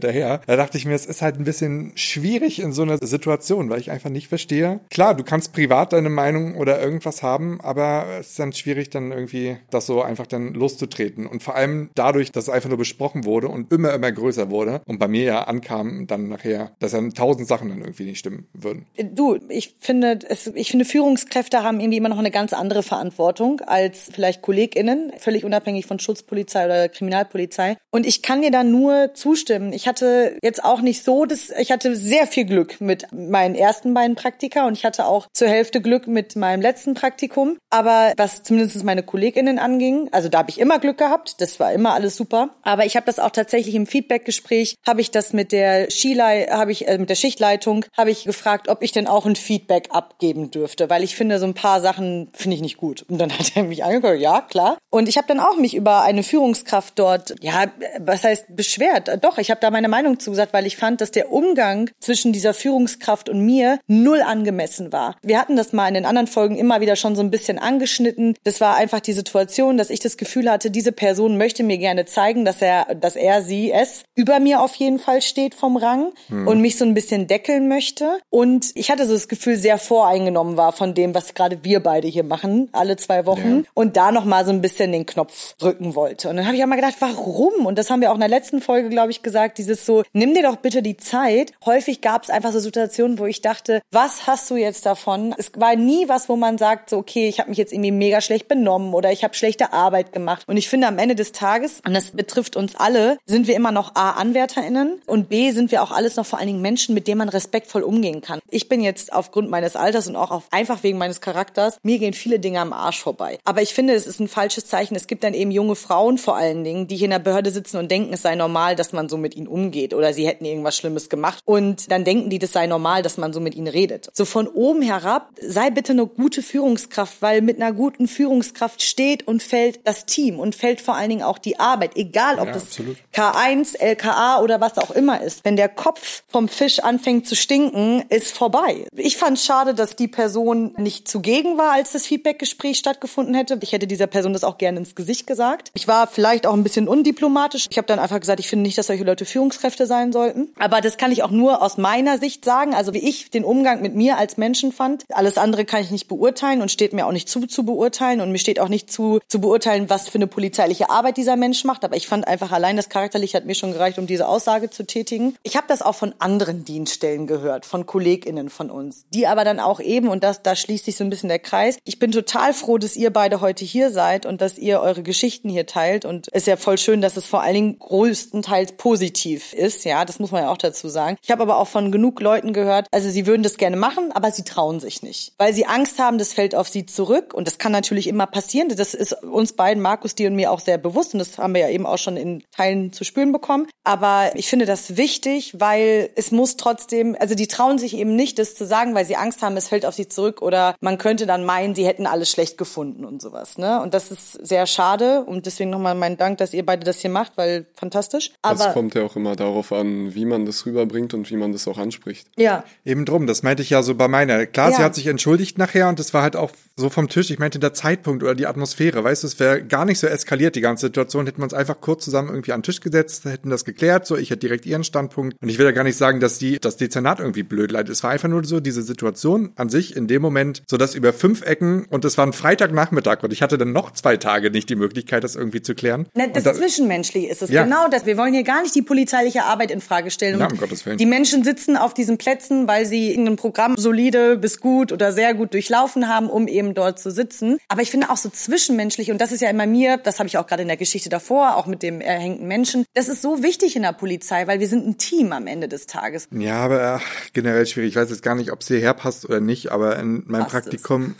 hinterher. Da dachte ich mir, es ist halt ein bisschen schwierig in so einer Situation, weil ich einfach nicht verstehe. Klar, du kannst privat deine Meinung oder irgendwas haben, aber es ist dann schwierig, dann irgendwie das so einfach dann loszutreten. Und vor allem dadurch, dass es einfach nur besprochen wurde und immer, immer größer wurde und bei mir ja ankam dann nachher, dass dann tausend Sachen dann irgendwie nicht stimmen würden. Du, ich finde, es, ich finde, Führungskräfte haben irgendwie immer noch eine ganz andere Verantwortung als vielleicht KollegInnen, völlig unabhängig von Schutzpolizei oder Kriminalpolizei. Und ich kann dir da nur zustimmen. Ich hatte jetzt auch nicht so, das, ich hatte sehr viel Glück mit meinen ersten beiden Praktika und ich hatte auch zur Hälfte Glück mit meinem letzten Praktikum. Aber was zumindest meine KollegInnen anging, also da habe ich immer Glück gehabt, das war immer alles super. Aber ich habe das auch tatsächlich im Feedbackgespräch, habe ich das mit der Skilei, habe ich äh, mit der Schichtleitung, habe ich gefragt, ob ich denn auch ein Feedback abgeben dürfte, weil ich finde, so ein paar Sachen finde ich nicht gut. Und dann hat er mich angeguckt, ja, klar. Und ich habe dann auch mich über eine Führungskraft dort, ja, was heißt beschwert? Doch, ich habe da meine Meinung zugesagt, weil ich fand, dass der Umgang zwischen dieser Führungskraft und mir null angemessen war. Wir hatten das mal in den anderen Folgen immer wieder schon so ein bisschen angeschnitten. Das war einfach die Situation, dass ich das Gefühl hatte, diese Person möchte mir gerne zeigen, dass er, dass er, sie, es über mir auf jeden Fall steht vom Rang hm. und mich so ein bisschen deckeln möchte. Und ich hatte so das Gefühl, sehr voreingenommen war von dem, was gerade wir beide hier machen, alle zwei Wochen. Ja. Und da nochmal so ein bisschen den Knopf drücken wollte. Und dann habe ich auch mal gedacht, warum? Und das haben wir auch in der letzten Folge, glaube ich, gesagt, dieses so, nimm dir doch bitte die Zeit. Häufig gab es einfach so Situationen, wo ich dachte, was hast du jetzt davon? Es war nie was, wo man sagt, so okay, ich habe mich jetzt irgendwie mega schlecht benommen oder ich habe schlechte Arbeit gemacht. Und ich finde, am Ende des Tages, und das betrifft uns alle, sind wir immer noch A, AnwärterInnen und B, sind wir auch alles noch vor allen Dingen Menschen, mit denen man respektvoll umgehen kann. Ich bin jetzt aufgrund meines Alters und auch auf, einfach wegen meines Charakters, mir gehen viele Dinge am Arsch vorbei. Aber ich finde, es ist ein falsches Zeichen. Es gibt dann eben junge Frauen vor allen Dingen, die hier in der Behörde sitzen und denken, es sei normal, dass man so mit ihnen umgeht oder sie hätten irgendwas Schlimmes gemacht. Und dann denken die, das sei normal, dass man so mit ihnen redet. So von oben herab, sei bitte eine gute Führungskraft, weil mit einer guten Führungskraft steht und fällt das Team und fällt vor allen Dingen auch die Arbeit, egal ob ja, das absolut. K eins, L K A oder was auch immer ist. Wenn der Kopf vom Fisch anfängt zu stinken, ist vorbei. Ich fand es schade, dass die Person nicht zugegen war, als das Feedbackgespräch stattgefunden hätte. Ich hätte dieser Person das auch gerne ins Gesicht gesagt. Ich war vielleicht auch ein bisschen undiplomatisch. Ich habe dann einfach gesagt, ich finde nicht, dass solche Leute Führungskräfte sein sollten. Aber das kann ich auch nur aus meiner Sicht sagen, also wie ich den Umgang mit mir als Menschen fand. Alles andere kann ich nicht beurteilen und steht mir auch nicht zu, zu beurteilen. Und mir steht auch nicht zu, zu beurteilen, was für eine polizeiliche Arbeit dieser Mensch macht. Aber ich fand einfach allein das Charakterliche hat mir schon gereicht, um diese Aussage zu tätigen. Ich habe das auch von anderen Dienststellen gehört, von KollegInnen von uns, die aber dann auch eben, und das, da schließt sich so ein bisschen der Kreis, ich bin total froh, dass ihr beide heute hier seid und dass ihr eure Geschichten hier teilt und es ist ja voll schön, dass es vor allen Dingen größtenteils positiv ist, ja, das muss man ja auch dazu sagen. Ich habe aber auch von genug Leuten gehört, also sie würden das gerne machen, aber sie trauen sich nicht, weil sie Angst haben, das fällt auf sie zurück und das kann natürlich immer passieren, das ist uns beiden, Markus, dir und mir auch sehr bewusst und das haben wir ja eben auch schon in Teilen zu spüren bekommen, aber ich finde das wichtig, weil es muss trotzdem, also die trauen sich eben nicht, das zu sagen, weil sie Angst haben, es fällt auf sie zurück oder man könnte dann meinen, sie hätten alles schlecht gefunden und sowas, ne? Und das ist sehr schade und deswegen nochmal mein Dank, dass ihr beide das hier macht, weil fantastisch. Aber es kommt ja auch immer darauf an, wie man das rüberbringt und wie man das auch anspricht. Ja. Eben drum, das meinte ich ja so bei meiner. Klar, ja. Sie hat sich entschuldigt nachher und das war halt auch so vom Tisch. Ich meinte der Zeitpunkt oder die Atmosphäre, weißt du, es wäre gar nicht so eskaliert, die ganze Situation. Hätten wir uns einfach kurz zusammen irgendwie an den Tisch gesetzt, hätten das geklärt, so ich hätte direkt ihren Standpunkt. Und ich will ja gar nicht sagen, dass die das Dezernat irgendwie blöd leidet. Es war einfach nur so diese Situation an sich in dem Moment, so dass über fünf Ecken und es war ein Freitagnachmittag und ich hatte dann noch zwei Tage nicht die Möglichkeit, das irgendwie zu klären. Ne, das da, Zwischenmenschliche ist es, ja. Genau das. Wir wollen hier gar nicht die polizeiliche Arbeit in Frage stellen. Ja, und um Gottes Willen. Die Menschen sitzen auf diesen Plätzen, weil sie irgendein Programm solide bis gut oder sehr gut durchlaufen haben, um eben dort zu sitzen. Aber ich finde auch so zwischenmenschlich, und das ist ja immer mir, das habe ich auch gerade in der Geschichte davor, auch mit dem erhängten Menschen, das ist so wichtig in der Polizei, weil wir sind ein Team am Ende des Tages. Ja, aber ach, generell schwierig. Ich weiß jetzt gar nicht, ob es hierher passt oder nicht, aber in meinem Passt Praktikum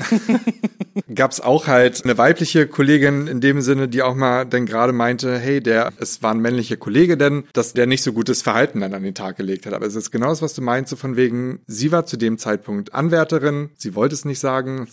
gab's auch halt eine weibliche Kollegin in dem Sinne, die auch mal dann gerade meinte, hey, der, es war ein männlicher Kollege denn, dass der nicht so gutes Verhalten dann an den Tag gelegt hat. Aber es ist genau das, was du meinst, so von wegen, sie war zu dem Zeitpunkt Anwärterin, sie wollte es nicht sagen, hat sie nicht getraut.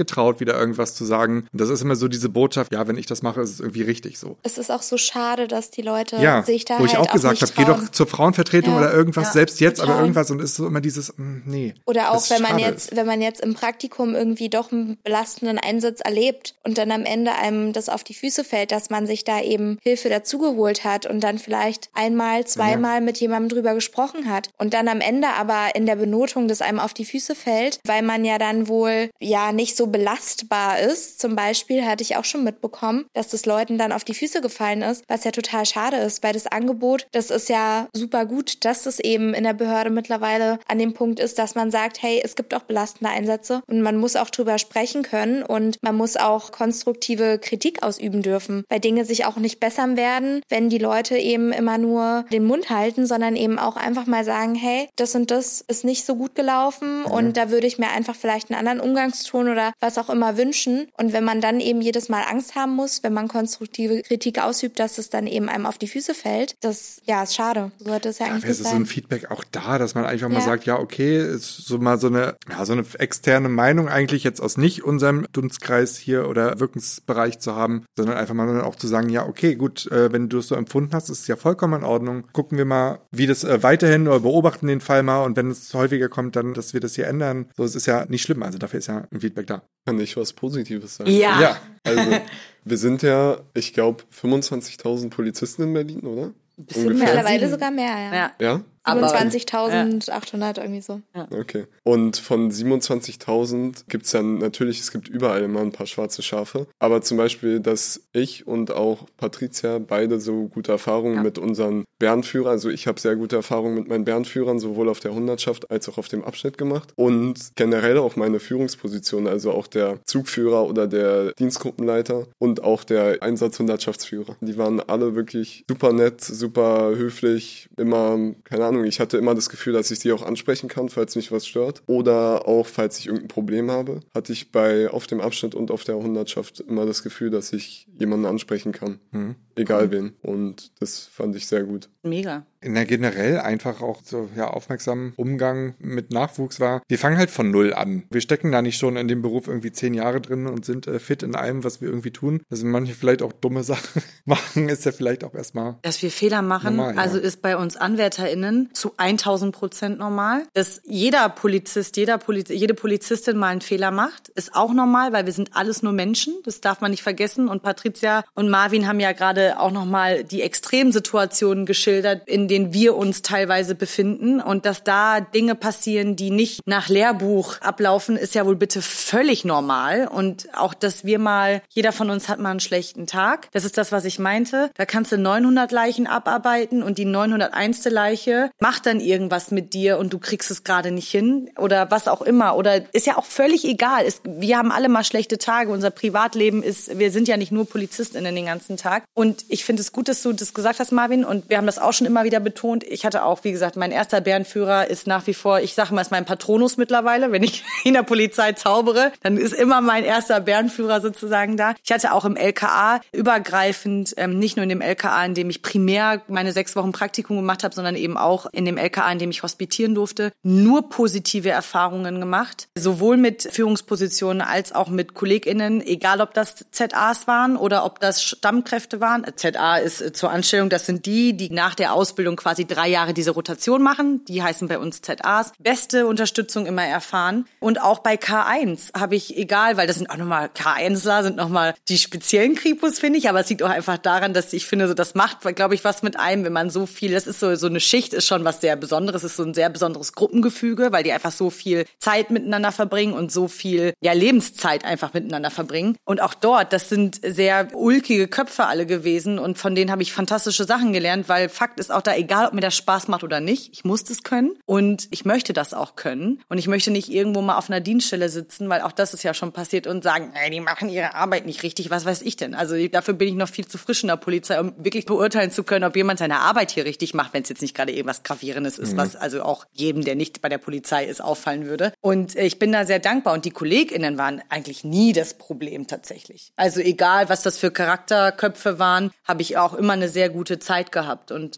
getraut, wieder irgendwas zu sagen. Und das ist immer so diese Botschaft, ja, wenn ich das mache, ist es irgendwie richtig so. Es ist auch so schade, dass die Leute ja, sich da wo ich halt auch gesagt habe, geh doch zur Frauenvertretung ja, oder irgendwas, ja, selbst jetzt, total. aber irgendwas und ist so immer dieses, mh, nee. Oder auch, wenn man schade jetzt, ist. wenn man jetzt im Praktikum irgendwie doch einen belastenden Einsatz erlebt und dann am Ende einem das auf die Füße fällt, dass man sich da eben Hilfe dazugeholt hat und dann vielleicht einmal, zweimal ja. mit jemandem drüber gesprochen hat und dann am Ende aber in der Benotung das einem auf die Füße fällt, weil man ja dann wohl ja nicht so belastbar ist. Zum Beispiel hatte ich auch schon mitbekommen, dass das Leuten dann auf die Füße gefallen ist, was ja total schade ist, weil das Angebot, das ist ja super gut, dass es eben in der Behörde mittlerweile an dem Punkt ist, dass man sagt, hey, es gibt auch belastende Einsätze und man muss auch drüber sprechen können und man muss auch konstruktive Kritik ausüben dürfen, weil Dinge sich auch nicht bessern werden, wenn die Leute eben immer nur den Mund halten, sondern eben auch einfach mal sagen, hey, das und das ist nicht so gut gelaufen mhm. und da würde ich mir einfach vielleicht einen anderen Umgangston oder was auch immer wünschen. Und wenn man dann eben jedes Mal Angst haben muss, wenn man konstruktive Kritik ausübt, dass es dann eben einem auf die Füße fällt, das ja ist schade. So sollte es ja eigentlich nicht sein. Da wäre so ein Feedback auch da, dass man einfach ja. mal sagt, ja okay, ist so mal so eine, ja, so eine externe Meinung eigentlich jetzt aus nicht unserem Dunstkreis hier oder Wirkungsbereich zu haben, sondern einfach mal dann auch zu sagen, ja okay, gut, äh, wenn du es so empfunden hast, ist es ja vollkommen in Ordnung. Gucken wir mal, wie das äh, weiterhin oder beobachten den Fall mal und wenn es häufiger kommt, dann, dass wir das hier ändern. So, es ist ja nicht schlimm, also dafür ist ja ein Feedback da. Kann ich was Positives sagen? Ja. Ja. Also, wir sind ja, ich glaube, fünfundzwanzigtausend Polizisten in Berlin, oder? Bisschen mehr. Mittlerweile sogar mehr, ja. Ja. Ja? fünfundzwanzigtausendachthundert ja. irgendwie so. Ja. Okay. Und von siebenundzwanzigtausend gibt's dann natürlich, es gibt überall immer ein paar schwarze Schafe. Aber zum Beispiel, dass ich und auch Patricia beide so gute Erfahrungen ja. mit unseren Bärenführern, also ich habe sehr gute Erfahrungen mit meinen Bärenführern, sowohl auf der Hundertschaft als auch auf dem Abschnitt gemacht. Und generell auch meine Führungsposition, also auch der Zugführer oder der Dienstgruppenleiter und auch der Einsatzhundertschaftsführer. Die waren alle wirklich super nett, super höflich, immer, keine Ahnung, ich hatte immer das Gefühl, dass ich sie auch ansprechen kann, falls mich was stört. Oder auch, falls ich irgendein Problem habe, hatte ich bei auf dem Abschnitt und auf der Hundertschaft immer das Gefühl, dass ich jemanden ansprechen kann. Mhm. Egal mhm. wen. Und das fand ich sehr gut. Mega. In der generell einfach auch so ja aufmerksamen Umgang mit Nachwuchs war. Wir fangen halt von null an. Wir stecken da nicht schon in dem Beruf irgendwie zehn Jahre drin und sind äh, fit in allem, was wir irgendwie tun. Dass manche vielleicht auch dumme Sachen machen, ist ja vielleicht auch erstmal Dass wir Fehler machen, normal, ja. also ist bei uns AnwärterInnen zu tausend Prozent normal. Dass jeder Polizist, jeder Poliz- jede Polizistin mal einen Fehler macht, ist auch normal, weil wir sind alles nur Menschen. Das darf man nicht vergessen. Und Patricia und Marvin haben ja gerade auch nochmal die Extremsituationen geschildert, in denen wir uns teilweise befinden. Und dass da Dinge passieren, die nicht nach Lehrbuch ablaufen, ist ja wohl bitte völlig normal. Und auch, dass wir mal, jeder von uns hat mal einen schlechten Tag. Das ist das, was ich meinte. Da kannst du neunhundert Leichen abarbeiten und die neunhunderteins. Leiche macht dann irgendwas mit dir und du kriegst es gerade nicht hin oder was auch immer. Oder ist ja auch völlig egal. Ist, wir haben alle mal schlechte Tage. Unser Privatleben ist, wir sind ja nicht nur PolizistInnen den ganzen Tag. Und ich finde es gut, dass du das gesagt hast, Marvin. Und wir haben das auch schon immer wieder betont. Ich hatte auch, wie gesagt, mein erster Bärenführer ist nach wie vor, ich sage mal, ist mein Patronus mittlerweile. Wenn ich in der Polizei zaubere, dann ist immer mein erster Bärenführer sozusagen da. Ich hatte auch im L K A übergreifend, ähm, nicht nur in dem L K A, in dem ich primär meine sechs Wochen Praktikum gemacht habe, sondern eben auch in dem L K A, in dem ich hospitieren durfte, nur positive Erfahrungen gemacht. Sowohl mit Führungspositionen als auch mit KollegInnen, egal ob das Z As waren oder ob das Stammkräfte waren. Z A ist zur Anstellung, das sind die, die nach der Ausbildung quasi drei Jahre diese Rotation machen. Die heißen bei uns Z As. Beste Unterstützung immer erfahren. Und auch bei K eins habe ich, egal, weil das sind auch nochmal K eins-ler, sind nochmal die speziellen Kripus, finde ich. Aber es liegt auch einfach daran, dass ich finde, so das macht, glaube ich, was mit einem, wenn man so viel, das ist so, so eine Schicht, ist schon was sehr Besonderes, ist so ein sehr besonderes Gruppengefüge, weil die einfach so viel Zeit miteinander verbringen und so viel, ja, Lebenszeit einfach miteinander verbringen. Und auch dort, das sind sehr ulkige Köpfe alle gewesen und von denen habe ich fantastische Sachen gelernt, weil Fakt ist auch da, egal ob mir das Spaß macht oder nicht, ich muss das können und ich möchte das auch können und ich möchte nicht irgendwo mal auf einer Dienststelle sitzen, weil auch das ist ja schon passiert und sagen, ey, die machen ihre Arbeit nicht richtig, was weiß ich denn? Also dafür bin ich noch viel zu frisch in der Polizei, um wirklich beurteilen zu können, ob jemand seine Arbeit hier richtig macht, wenn es jetzt nicht gerade irgendwas Gravierendes ist, mhm. was also auch jedem, der nicht bei der Polizei ist, auffallen würde. Und ich bin da sehr dankbar und die KollegInnen waren eigentlich nie das Problem tatsächlich. Also egal, was das für Charakterköpfe waren, habe ich auch immer eine sehr gute Zeit gehabt und kann mich da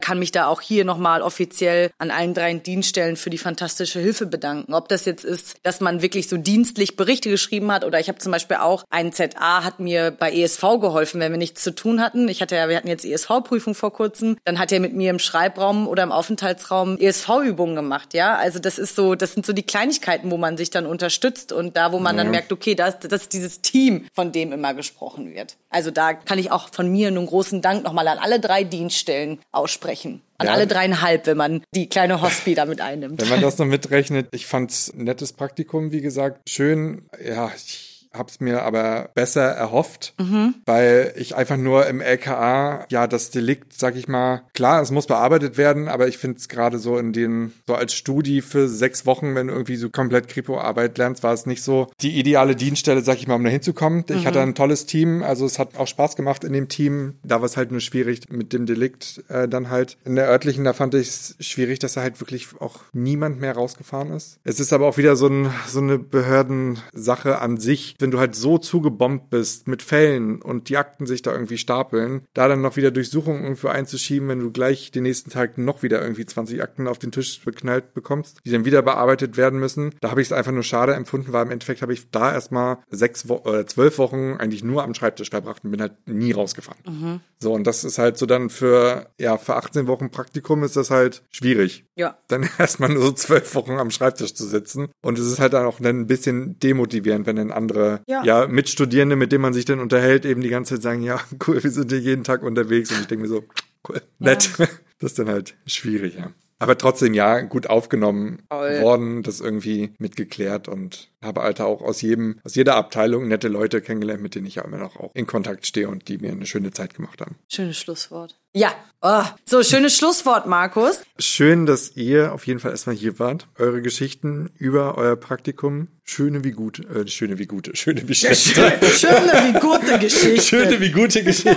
auch hier nochmal offiziell an allen drei Dienststellen für die fantastische Hilfe bedanken. Ob das jetzt ist, dass man wirklich so dienstlich Berichte geschrieben hat oder ich habe zum Beispiel auch, ein Z A hat mir bei E S V geholfen, wenn wir nichts zu tun hatten. Ich hatte ja, wir hatten jetzt E S V-Prüfung vor kurzem. Dann hat er mit mir im Schreibraum oder im Aufenthaltsraum E S V-Übungen gemacht, ja. Also das ist so, das sind so die Kleinigkeiten, wo man sich dann unterstützt und da, wo man ja. dann merkt, okay, das, das ist dieses Team, von dem immer gesprochen wird. Also da kann ich auch von mir einen großen Dank nochmal an alle drei Dienststellen aussprechen. An ja. alle dreieinhalb, wenn man die kleine Hospi damit einnimmt. Wenn man das noch mitrechnet, ich fand's ein nettes Praktikum, wie gesagt. Schön, ja, ich hab's mir aber besser erhofft, mhm. weil ich einfach nur im L K A, ja, das Delikt, sag ich mal, klar, es muss bearbeitet werden, aber ich finde es gerade so in den, so als Studi für sechs Wochen, wenn du irgendwie so komplett Kripo-Arbeit lernst, war es nicht so die ideale Dienststelle, sag ich mal, um da hinzukommen. Ich mhm. hatte ein tolles Team, also es hat auch Spaß gemacht in dem Team. Da war es halt nur schwierig mit dem Delikt äh, dann halt. In der örtlichen, da fand ich es schwierig, dass da halt wirklich auch niemand mehr rausgefahren ist. Es ist aber auch wieder so, ein, so eine Behördensache an sich, wenn du halt so zugebombt bist mit Fällen und die Akten sich da irgendwie stapeln, da dann noch wieder Durchsuchungen irgendwo einzuschieben, wenn du gleich den nächsten Tag noch wieder irgendwie zwanzig Akten auf den Tisch beknallt bekommst, die dann wieder bearbeitet werden müssen. Da habe ich es einfach nur schade empfunden, weil im Endeffekt habe ich da erstmal sechs Wo- oder zwölf Wochen eigentlich nur am Schreibtisch verbracht und bin halt nie rausgefahren. Mhm. So, und das ist halt so dann für, ja, für achtzehn Wochen Praktikum ist das halt schwierig. Ja. Dann erstmal nur so zwölf Wochen am Schreibtisch zu sitzen. Und es ist halt dann auch dann ein bisschen demotivierend, wenn dann andere Ja. ja, Mitstudierende, mit denen man sich dann unterhält, eben die ganze Zeit sagen, ja, cool, wir sind hier jeden Tag unterwegs. Und ich denke mir so, cool, nett. Ja. Das ist dann halt schwierig, ja. Aber trotzdem, ja, gut aufgenommen Toll. worden, das irgendwie mitgeklärt und habe halt auch aus jedem, aus jeder Abteilung nette Leute kennengelernt, mit denen ich ja immer noch auch in Kontakt stehe und die mir eine schöne Zeit gemacht haben. Schönes Schlusswort. Ja, oh, so, schönes Schlusswort, Markus. Schön, dass ihr auf jeden Fall erstmal hier wart. Eure Geschichten über euer Praktikum. Schöne wie gute, äh, schöne wie gute, schöne wie schlechte. Ja, schöne wie gute Geschichten. Schöne wie gute Geschichten.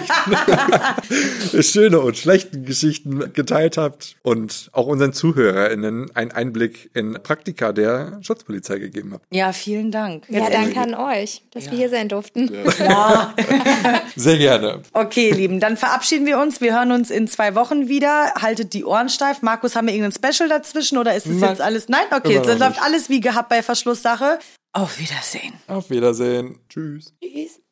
Schöne und schlechte Geschichten geteilt habt und auch unseren ZuhörerInnen einen Einblick in Praktika der Schutzpolizei gegeben habt. Ja, vielen Dank. Ja, danke an euch, dass ja. wir hier sein durften. Ja. Sehr gerne. Okay, ihr Lieben, dann verabschieden wir uns. Wir hören uns in zwei Wochen wieder. Haltet die Ohren steif. Markus, haben wir irgendein Special dazwischen oder ist es jetzt alles? Nein? Okay, jetzt läuft alles wie gehabt bei Verschlusssache. Auf Wiedersehen. Auf Wiedersehen. Tschüss. Tschüss.